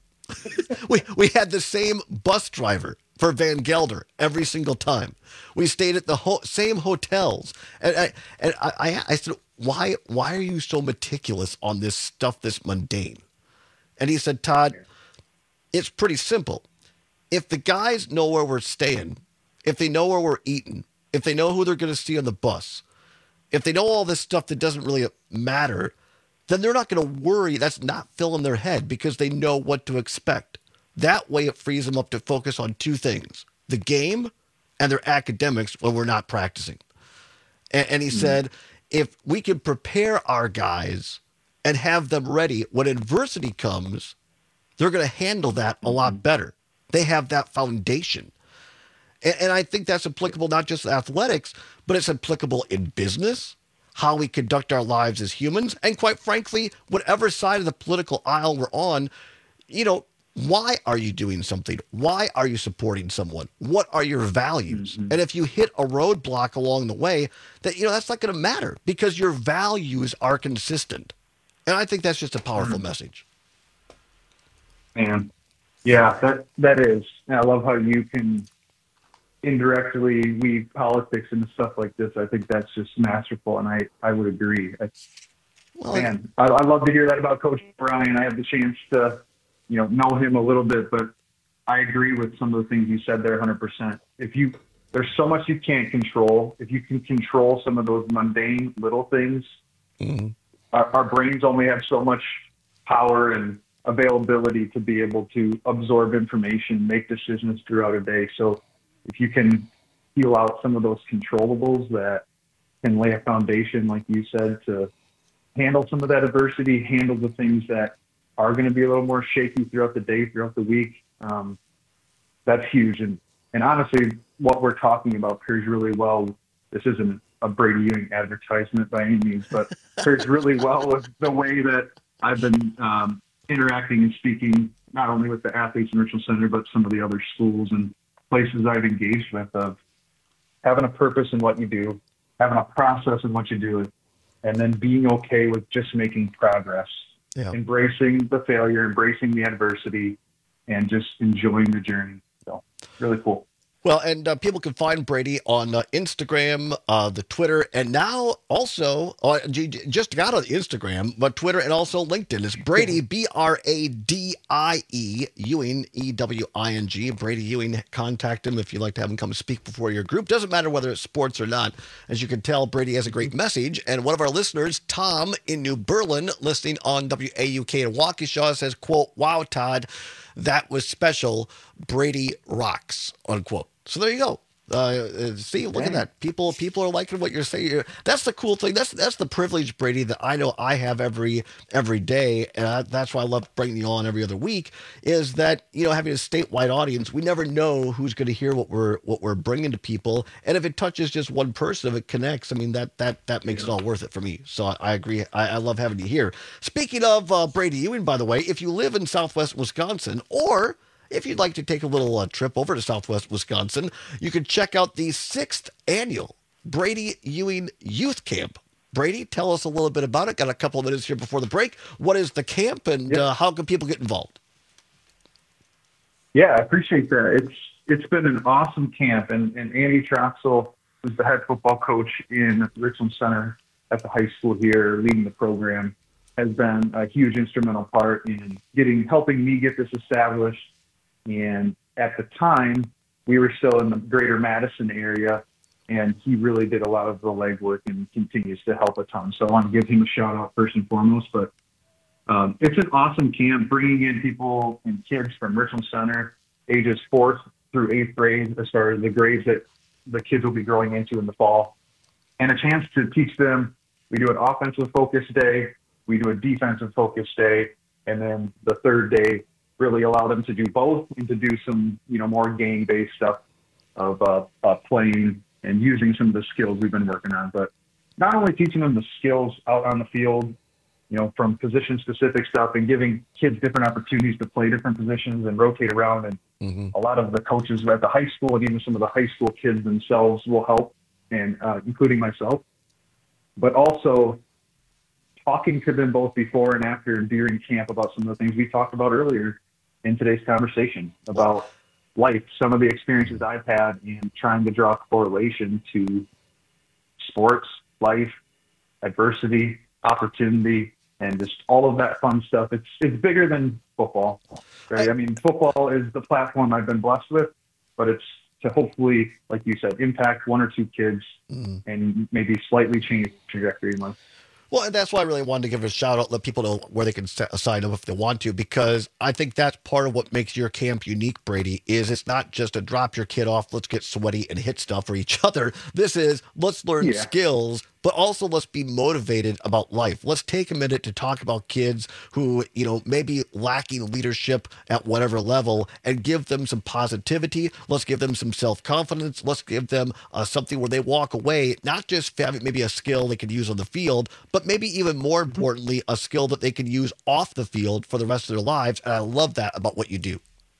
we we had the same bus driver for Van Gelder every single time. We stayed at the ho- same hotels. And I and I, I, I said, why why are you so meticulous on this stuff, this mundane? And he said, Todd, it's pretty simple. If the guys know where we're staying, if they know where we're eating, if they know who they're going to see on the bus, if they know all this stuff that doesn't really matter, then they're not going to worry. That's not filling their head, because they know what to expect. That way it frees them up to focus on two things, the game and their academics when we're not practicing. And, and he mm-hmm. said, if we can prepare our guys and have them ready when adversity comes, they're going to handle that a lot better. They have that foundation. And, and I think that's applicable not just to athletics, but it's applicable in business, how we conduct our lives as humans, and quite frankly, whatever side of the political aisle we're on. You know, why are you doing something? Why are you supporting someone? What are your values? Mm-hmm. And if you hit a roadblock along the way, that, you know, that's not going to matter, because your values are consistent. And I think that's just a powerful mm-hmm. message. Man, yeah, that that is. And I love how you can indirectly weave politics into stuff like this. I think that's just masterful, and I, I would agree. I, Well, man, I, I love to hear that about Coach Brian. I have the chance to, you know, know him a little bit, but I agree with some of the things you said there one hundred percent. If you, there's so much you can't control. If you can control some of those mundane little things, mm-hmm. our, our brains only have so much power and availability to be able to absorb information, make decisions throughout a day. So if you can heal out some of those controllables that can lay a foundation, like you said, to handle some of that adversity, handle the things that are going to be a little more shaky throughout the day, throughout the week, um, that's huge. And, and honestly, what we're talking about pairs really well. This isn't a Brady Ewing advertisement by any means, but pairs really well with the way that I've been um, interacting and speaking, not only with the athletes in Richland Center, but some of the other schools and places I've engaged with, of having a purpose in what you do, having a process in what you do, and then being okay with just making progress, yeah. embracing the failure, embracing the adversity, and just enjoying the journey. So really cool. Well, and uh, people can find Brady on uh, Instagram, uh, the Twitter, and now also, uh, j- j- just got on Instagram, but Twitter and also LinkedIn. It's Brady, B R A D I E, Ewing, E W I N G. Brady Ewing, contact him if you'd like to have him come speak before your group. Doesn't matter whether it's sports or not. As you can tell, Brady has a great message. And one of our listeners, Tom in New Berlin, listening on W A U K in Waukesha, says, quote, "Wow, Todd, that was special. Brady rocks," unquote. So there you go. Uh, see, look at that. People, people are liking what you're saying. That's the cool thing. That's that's the privilege, Brady, that I know I have every every day, and I, that's why I love bringing you on every other week. Is that, you know, having a statewide audience, we never know who's going to hear what we're what we're bringing to people, and if it touches just one person, if it connects, I mean that that that makes yeah. it all worth it for me. So I, I agree. I, I love having you here. Speaking of uh, Brady Ewing, by the way, if you live in Southwest Wisconsin, or if you'd like to take a little uh, trip over to Southwest Wisconsin, you can check out the sixth annual Brady Ewing Youth Camp. Brady, tell us a little bit about it. Got a couple of minutes here before the break. What is the camp, and yep. uh, how can people get involved? Yeah, I appreciate that. It's it's been an awesome camp, and, and Andy Troxel, who's the head football coach in Richland Center at the high school here, leading the program, has been a huge instrumental part in getting helping me get this established. And at the time, we were still in the greater Madison area, and he really did a lot of the legwork and continues to help a ton. So I want to give him a shout out first and foremost. But um, it's an awesome camp, bringing in people and kids from Richland Center, ages fourth through eighth grade, as far as the grades that the kids will be growing into in the fall, and a chance to teach them. We do an offensive focus day, we do a defensive focus day, and then the third day really allow them to do both and to do some, you know, more game-based stuff of uh, uh, playing and using some of the skills we've been working on. But not only teaching them the skills out on the field, you know, from position-specific stuff, and giving kids different opportunities to play different positions and rotate around. And mm-hmm. a lot of the coaches at the high school and even some of the high school kids themselves will help, and uh, including myself. But also talking to them both before and after and during camp about some of the things we talked about earlier in today's conversation about life, some of the experiences I've had, and trying to draw a correlation to sports, life, adversity, opportunity, and just all of that fun stuff. It's it's bigger than football, right? I mean, football is the platform I've been blessed with, but it's to hopefully, like you said, impact one or two kids mm. and maybe slightly change the trajectory in life. Well, and that's why I really wanted to give a shout out, let people know where they can sign up if they want to, because I think that's part of what makes your camp unique, Brady, is it's not just a drop your kid off, let's get sweaty and hit stuff for each other. This is let's learn yeah. skills, but also let's be motivated about life. Let's take a minute to talk about kids who, you know, may be lacking leadership at whatever level, and give them some positivity. Let's give them some self-confidence. Let's give them uh, something where they walk away, not just having maybe a skill they could use on the field, but maybe even more importantly, a skill that they can use off the field for the rest of their lives. And I love that about what you do.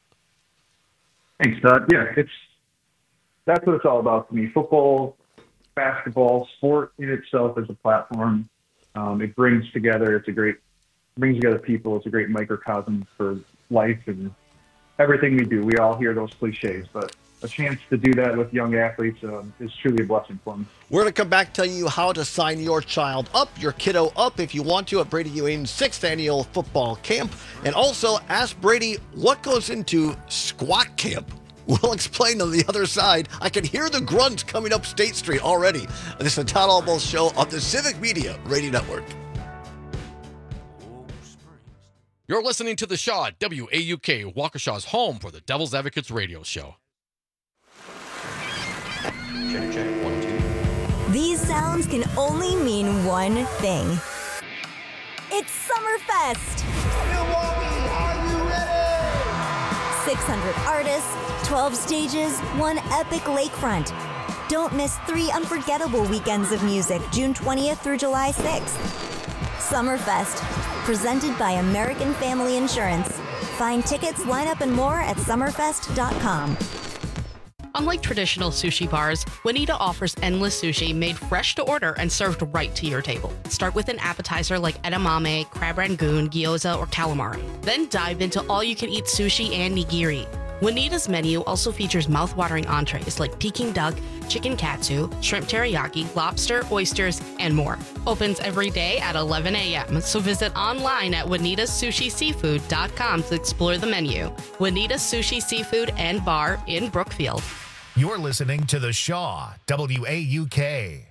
Thanks, Todd. Yeah, it's that's what it's all about to me. Football, basketball, sport in itself is a platform. Um, it brings together. It's a great brings together people. It's a great microcosm for life and everything we do. We all hear those cliches, but a chance to do that with young athletes um, is truly a blessing for me. We're going to come back telling you how to sign your child up, your kiddo up, if you want to, at Brady Ewing's sixth annual football camp. And also ask Brady what goes into squat camp. We'll explain on the other side. I can hear the grunts coming up State Street already. This is the Todd Albo Show on the Civic Media Radio Network. You're listening to The Shaw at W A U K, Waukesha's home for the Devil's Advocates radio show. Check, check, one, two. These sounds can only mean one thing. It's Summerfest! Milwaukee, are you ready? six hundred artists, twelve stages, one epic lakefront. Don't miss three unforgettable weekends of music, June twentieth through July sixth. Summerfest, presented by American Family Insurance. Find tickets, lineup, and more at summerfest dot com. Unlike traditional sushi bars, Juanita offers endless sushi made fresh to order and served right to your table. Start with an appetizer like edamame, crab rangoon, gyoza, or calamari. Then dive into all-you-can-eat sushi and nigiri. Juanita's menu also features mouth-watering entrees like Peking duck, chicken katsu, shrimp teriyaki, lobster, oysters, and more. Opens every day at eleven a.m., so visit online at juanitas sushi seafood dot com to explore the menu. Juanita's Sushi Seafood and Bar in Brookfield. You're listening to The Shaw, W A U K.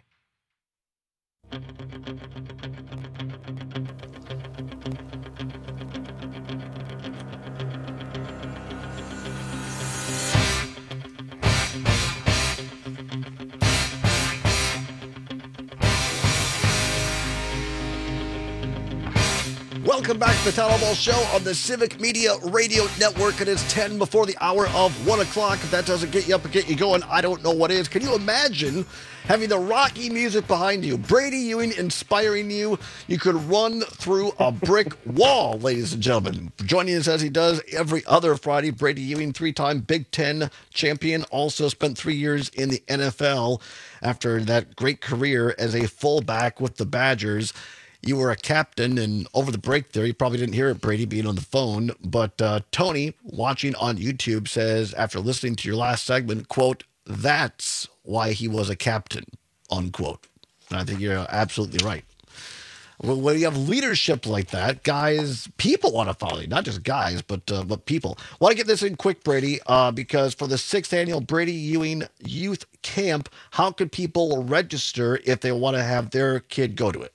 Welcome back to the Town Hall Show on the Civic Media Radio Network. It is ten before the hour of one o'clock. If that doesn't get you up and get you going, I don't know what is. Can you imagine having the Rocky music behind you, Brady Ewing inspiring you? You could run through a brick wall, ladies and gentlemen. Joining us as he does every other Friday, Brady Ewing, three-time Big Ten champion, also spent three years in the N F L after that great career as a fullback with the Badgers. You were a captain, and over the break there, you probably didn't hear it, Brady, being on the phone, but uh, Tony, watching on YouTube, says, after listening to your last segment, quote, that's why he was a captain, unquote. And I think you're absolutely right. When you have leadership like that, guys, people want to follow you, not just guys, but uh, but people. I want to get this in quick, Brady, uh, because for the sixth annual Brady Ewing Youth Camp, how could people register if they want to have their kid go to it?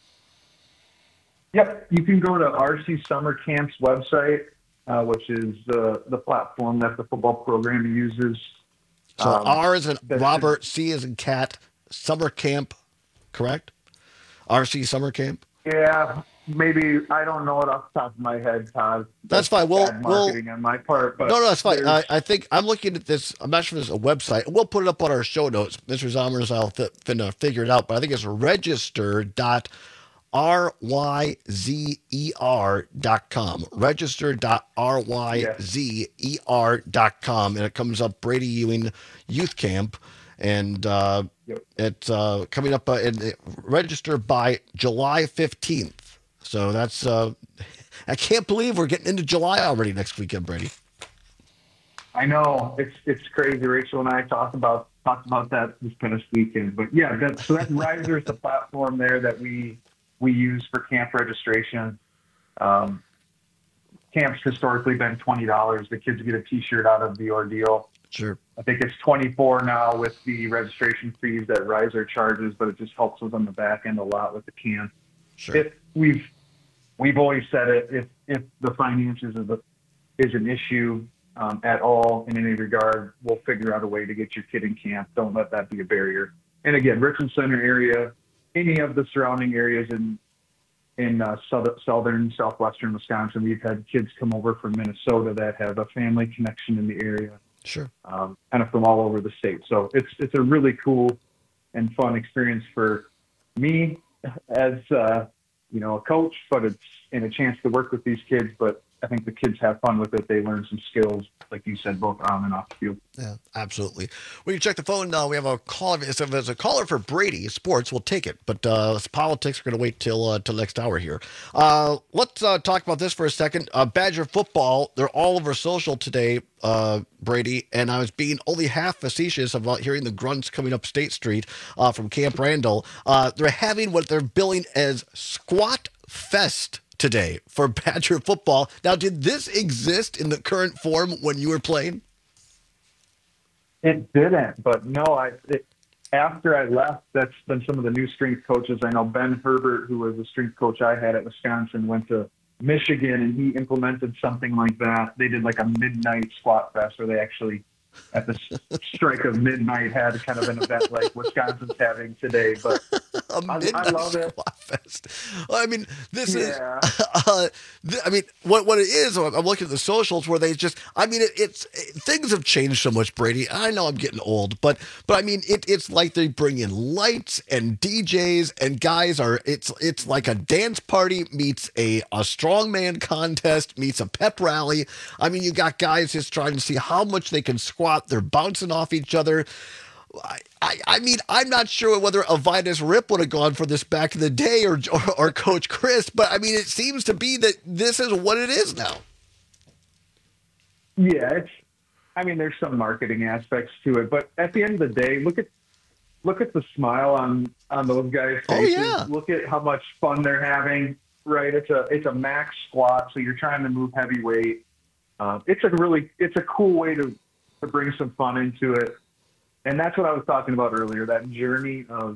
Yep, you can go to R C Summer Camp's website, uh, which is the the platform that the football program uses. So um, R is in Robert, C is in Cat, Summer Camp, correct? R C Summer Camp? Yeah, maybe, I don't know it off the top of my head, Todd. That's fine. We'll, bad we'll, marketing on my part. But no, no, that's fine. there's- I, I think I'm looking at this. I'm not sure if there's a website. We'll put it up on our show notes. Mister Zommers, I'll th- finna figure it out, but I think it's register dot R Y Z E R dot com. Register dot R Y Z E R dot com. And it comes up Brady Ewing Youth Camp. And uh, yep. it's uh, coming up uh, in, register by July fifteenth. So that's, uh, I can't believe we're getting into July already next weekend, Brady. I know, it's it's crazy. Rachel and I talked about talked about that this past weekend. But yeah, that, so that Riser is the platform there that we we use for camp registration. Um, camp's historically been twenty dollars. The kids get a T-shirt out of the ordeal. Sure. I think it's twenty-four now with the registration fees that Riser charges, but it just helps us on the back end a lot with the camp. Sure. If we've we've always said it, if if the finances is a, is an issue um, at all in any regard, we'll figure out a way to get your kid in camp. Don't let that be a barrier. And again, Richmond Center area, any of the surrounding areas in in uh, southern, southern, southwestern Wisconsin. We've had kids come over from Minnesota that have a family connection in the area. Sure. Um, kind of from all over the state. So it's it's a really cool and fun experience for me as uh, you know, a coach, but it's and a chance to work with these kids. But I think the kids have fun with it. They learn some skills, like you said, both on and off the field. Yeah, absolutely. When you check the phone, uh, we have a call. If there's a caller for Brady Sports, we'll take it. But uh, politics are going to wait till uh, till next hour here. Uh, let's uh, talk about this for a second. Uh, Badger football, they're all over social today, uh, Brady, and I was being only half facetious about hearing the grunts coming up State Street uh, from Camp Randall. Uh, they're having what they're billing as Squat Fest today for Badger football. Now, did this exist in the current form when you were playing? It didn't, but no, I it, after I left, that's been some of the new strength coaches. I know Ben Herbert, who was the strength coach I had at Wisconsin, went to Michigan, and he implemented something like that. They did like a midnight squat fest where they actually, at the strike of midnight, had kind of an event like Wisconsin's having today. But I, I love it. Fest. I mean, this Yeah. is, uh, th- I mean, what what it is, I'm I'm looking at the socials where they just, I mean, it, it's, it, things have changed so much, Brady. I know I'm getting old, but, but I mean, it, it's like they bring in lights and D Js and guys are, it's, it's like a dance party meets a, a strongman contest meets a pep rally. I mean, you got guys just trying to see how much they can squat. They're bouncing off each other. I, I, I mean, I'm not sure whether Avitus Rip would have gone for this back in the day or, or or Coach Chris, but I mean, it seems to be that this is what it is now. Yeah, it's. I mean, there's some marketing aspects to it, but at the end of the day, look at look at the smile on on those guys' faces. Oh, yeah. Look at how much fun they're having. Right, it's a it's a max squat, so you're trying to move heavy weight. Uh, it's a really it's a cool way to to bring some fun into it. And that's what I was talking about earlier, that journey of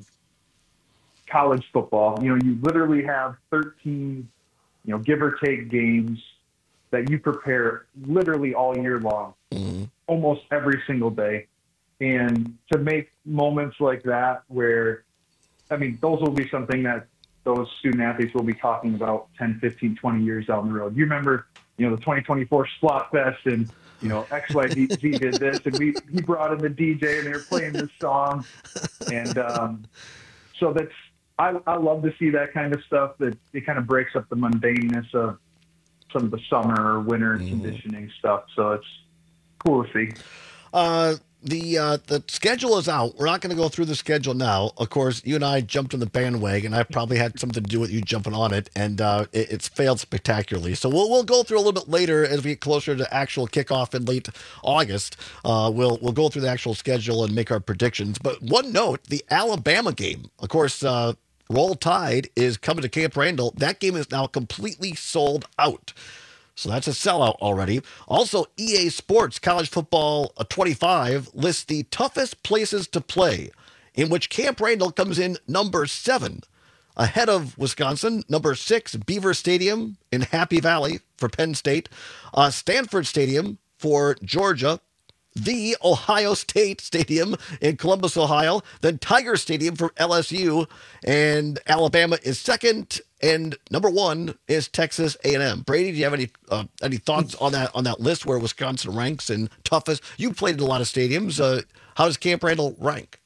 college football. You know, you literally have thirteen, you know, give or take games that you prepare literally all year long, mm-hmm. almost every single day. And to make moments like that where, I mean, those will be something that those student athletes will be talking about ten, fifteen, twenty years down the road. You remember, you know, the twenty twenty-four Splat Fest and, you know, X Y Z did this, and we he brought in the D J, and they were playing this song, and um, so that's I I love to see that kind of stuff. That it kind of breaks up the mundaneness of some of the summer or winter Mm-hmm. conditioning stuff. So it's cool to see. Uh, the uh, the schedule is out. We're not going to go through the schedule now. Of course, you and I jumped on the bandwagon. I probably had something to do with you jumping on it, and uh, it, it's failed spectacularly. So we'll we'll go through a little bit later as we get closer to actual kickoff in late August. Uh, we'll we'll go through the actual schedule and make our predictions. But one note: the Alabama game, of course. Uh, Roll Tide is coming to Camp Randall. That game is now completely sold out. So that's a sellout already. Also, E A Sports College Football twenty-five lists the toughest places to play, in which Camp Randall comes in number seven, ahead of Wisconsin, number six, Beaver Stadium in Happy Valley for Penn State, uh, Stanford Stadium for Georgia, the Ohio State Stadium in Columbus, Ohio, then Tiger Stadium for L S U, and Alabama is second, and number one is Texas A and M. Brady, do you have any uh, any thoughts on that on that list where Wisconsin ranks in toughest? You played in a lot of stadiums. Uh, how does Camp Randall rank?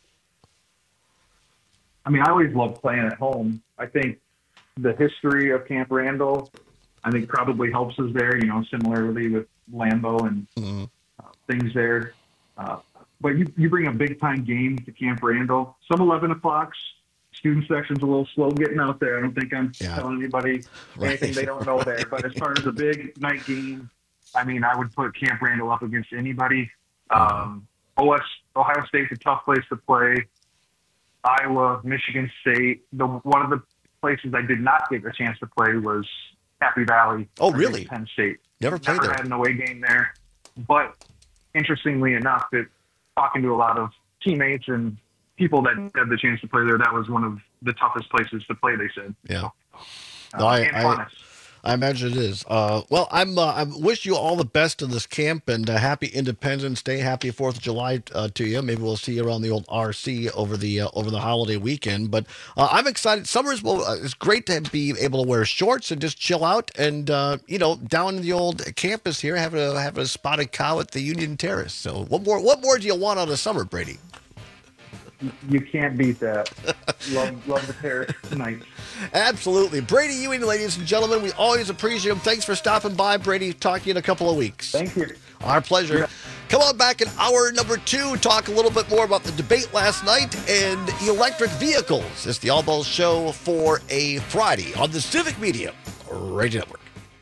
I mean, I always love playing at home. I think the history of Camp Randall, I think probably helps us there. You know, similarly with Lambeau and. Mm-hmm. things there. Uh, but you, you bring a big-time game to Camp Randall. Some eleven o'clocks. Student section's a little slow getting out there. I don't think I'm Yeah. telling anybody Right. anything they don't know there. But as far as a big night game, I mean, I would put Camp Randall up against anybody. Um, O S, Ohio State's a tough place to play. Iowa, Michigan State. The one of the places I did not get a chance to play was Happy Valley. Oh, against really? Penn State. Never played Never there. had an away game there. But interestingly enough, it, talking to a lot of teammates and people that had the chance to play there, that was one of the toughest places to play, they said. Yeah. Uh, No, I, and I, funnest. I imagine it is. Uh, well, I'm. Uh, I wish you all the best in this camp, and uh, happy Independence Day, happy Fourth of July uh, to you. Maybe we'll see you around the old R C over the uh, over the holiday weekend. But uh, I'm excited. Summer's well. Uh, it's great to be able to wear shorts and just chill out, and uh, you know, down in the old campus here, having a having a spotted cow at the Union Terrace. So, what more? What more do you want out of summer, Brady? you can't beat that. love, love the Terrace tonight. Absolutely. Brady Ewing, ladies and gentlemen, we always appreciate him. Thanks for stopping by, Brady. Talk to you in a couple of weeks. Thank you. Our pleasure. Yeah. Come on back in hour number two, talk a little bit more about the debate last night and electric vehicles. It's the All Balls Show for a Friday on the Civic Media Radio Network.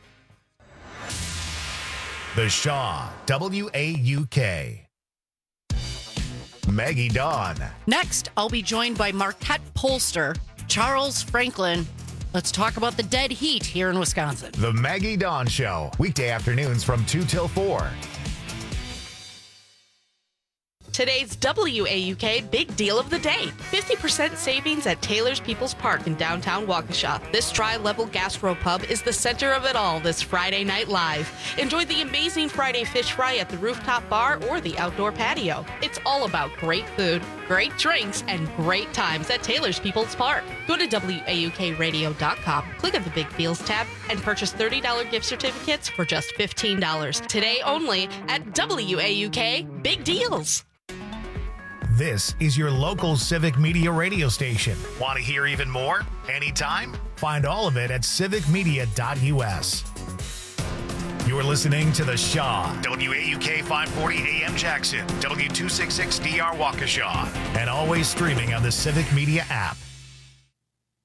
The Shaw, W A U K. Maggie Dawn. Next, I'll be joined by Marquette pollster Charles Franklin. Let's talk about the dead heat here in Wisconsin. The Maggie Dawn Show, weekday afternoons from two till four. Today's W A U K Big Deal of the Day. fifty percent savings at Taylor's People's Park in downtown Waukesha. This tri-level gastro pub is the center of it all this Friday night live. Enjoy the amazing Friday fish fry at the rooftop bar or the outdoor patio. It's all about great food, great drinks, and great times at Taylor's People's Park. Go to W A U K radio dot com, click on the Big Deals tab, and purchase thirty dollars gift certificates for just fifteen dollars. Today only at W A U K Big Deals. This is your local Civic Media radio station. Want to hear even more? Anytime? Find all of it at civic media dot U S. You're listening to The Shaw, W A U K five forty A M Jackson, W two sixty-six D R Waukesha, and always streaming on the Civic Media app.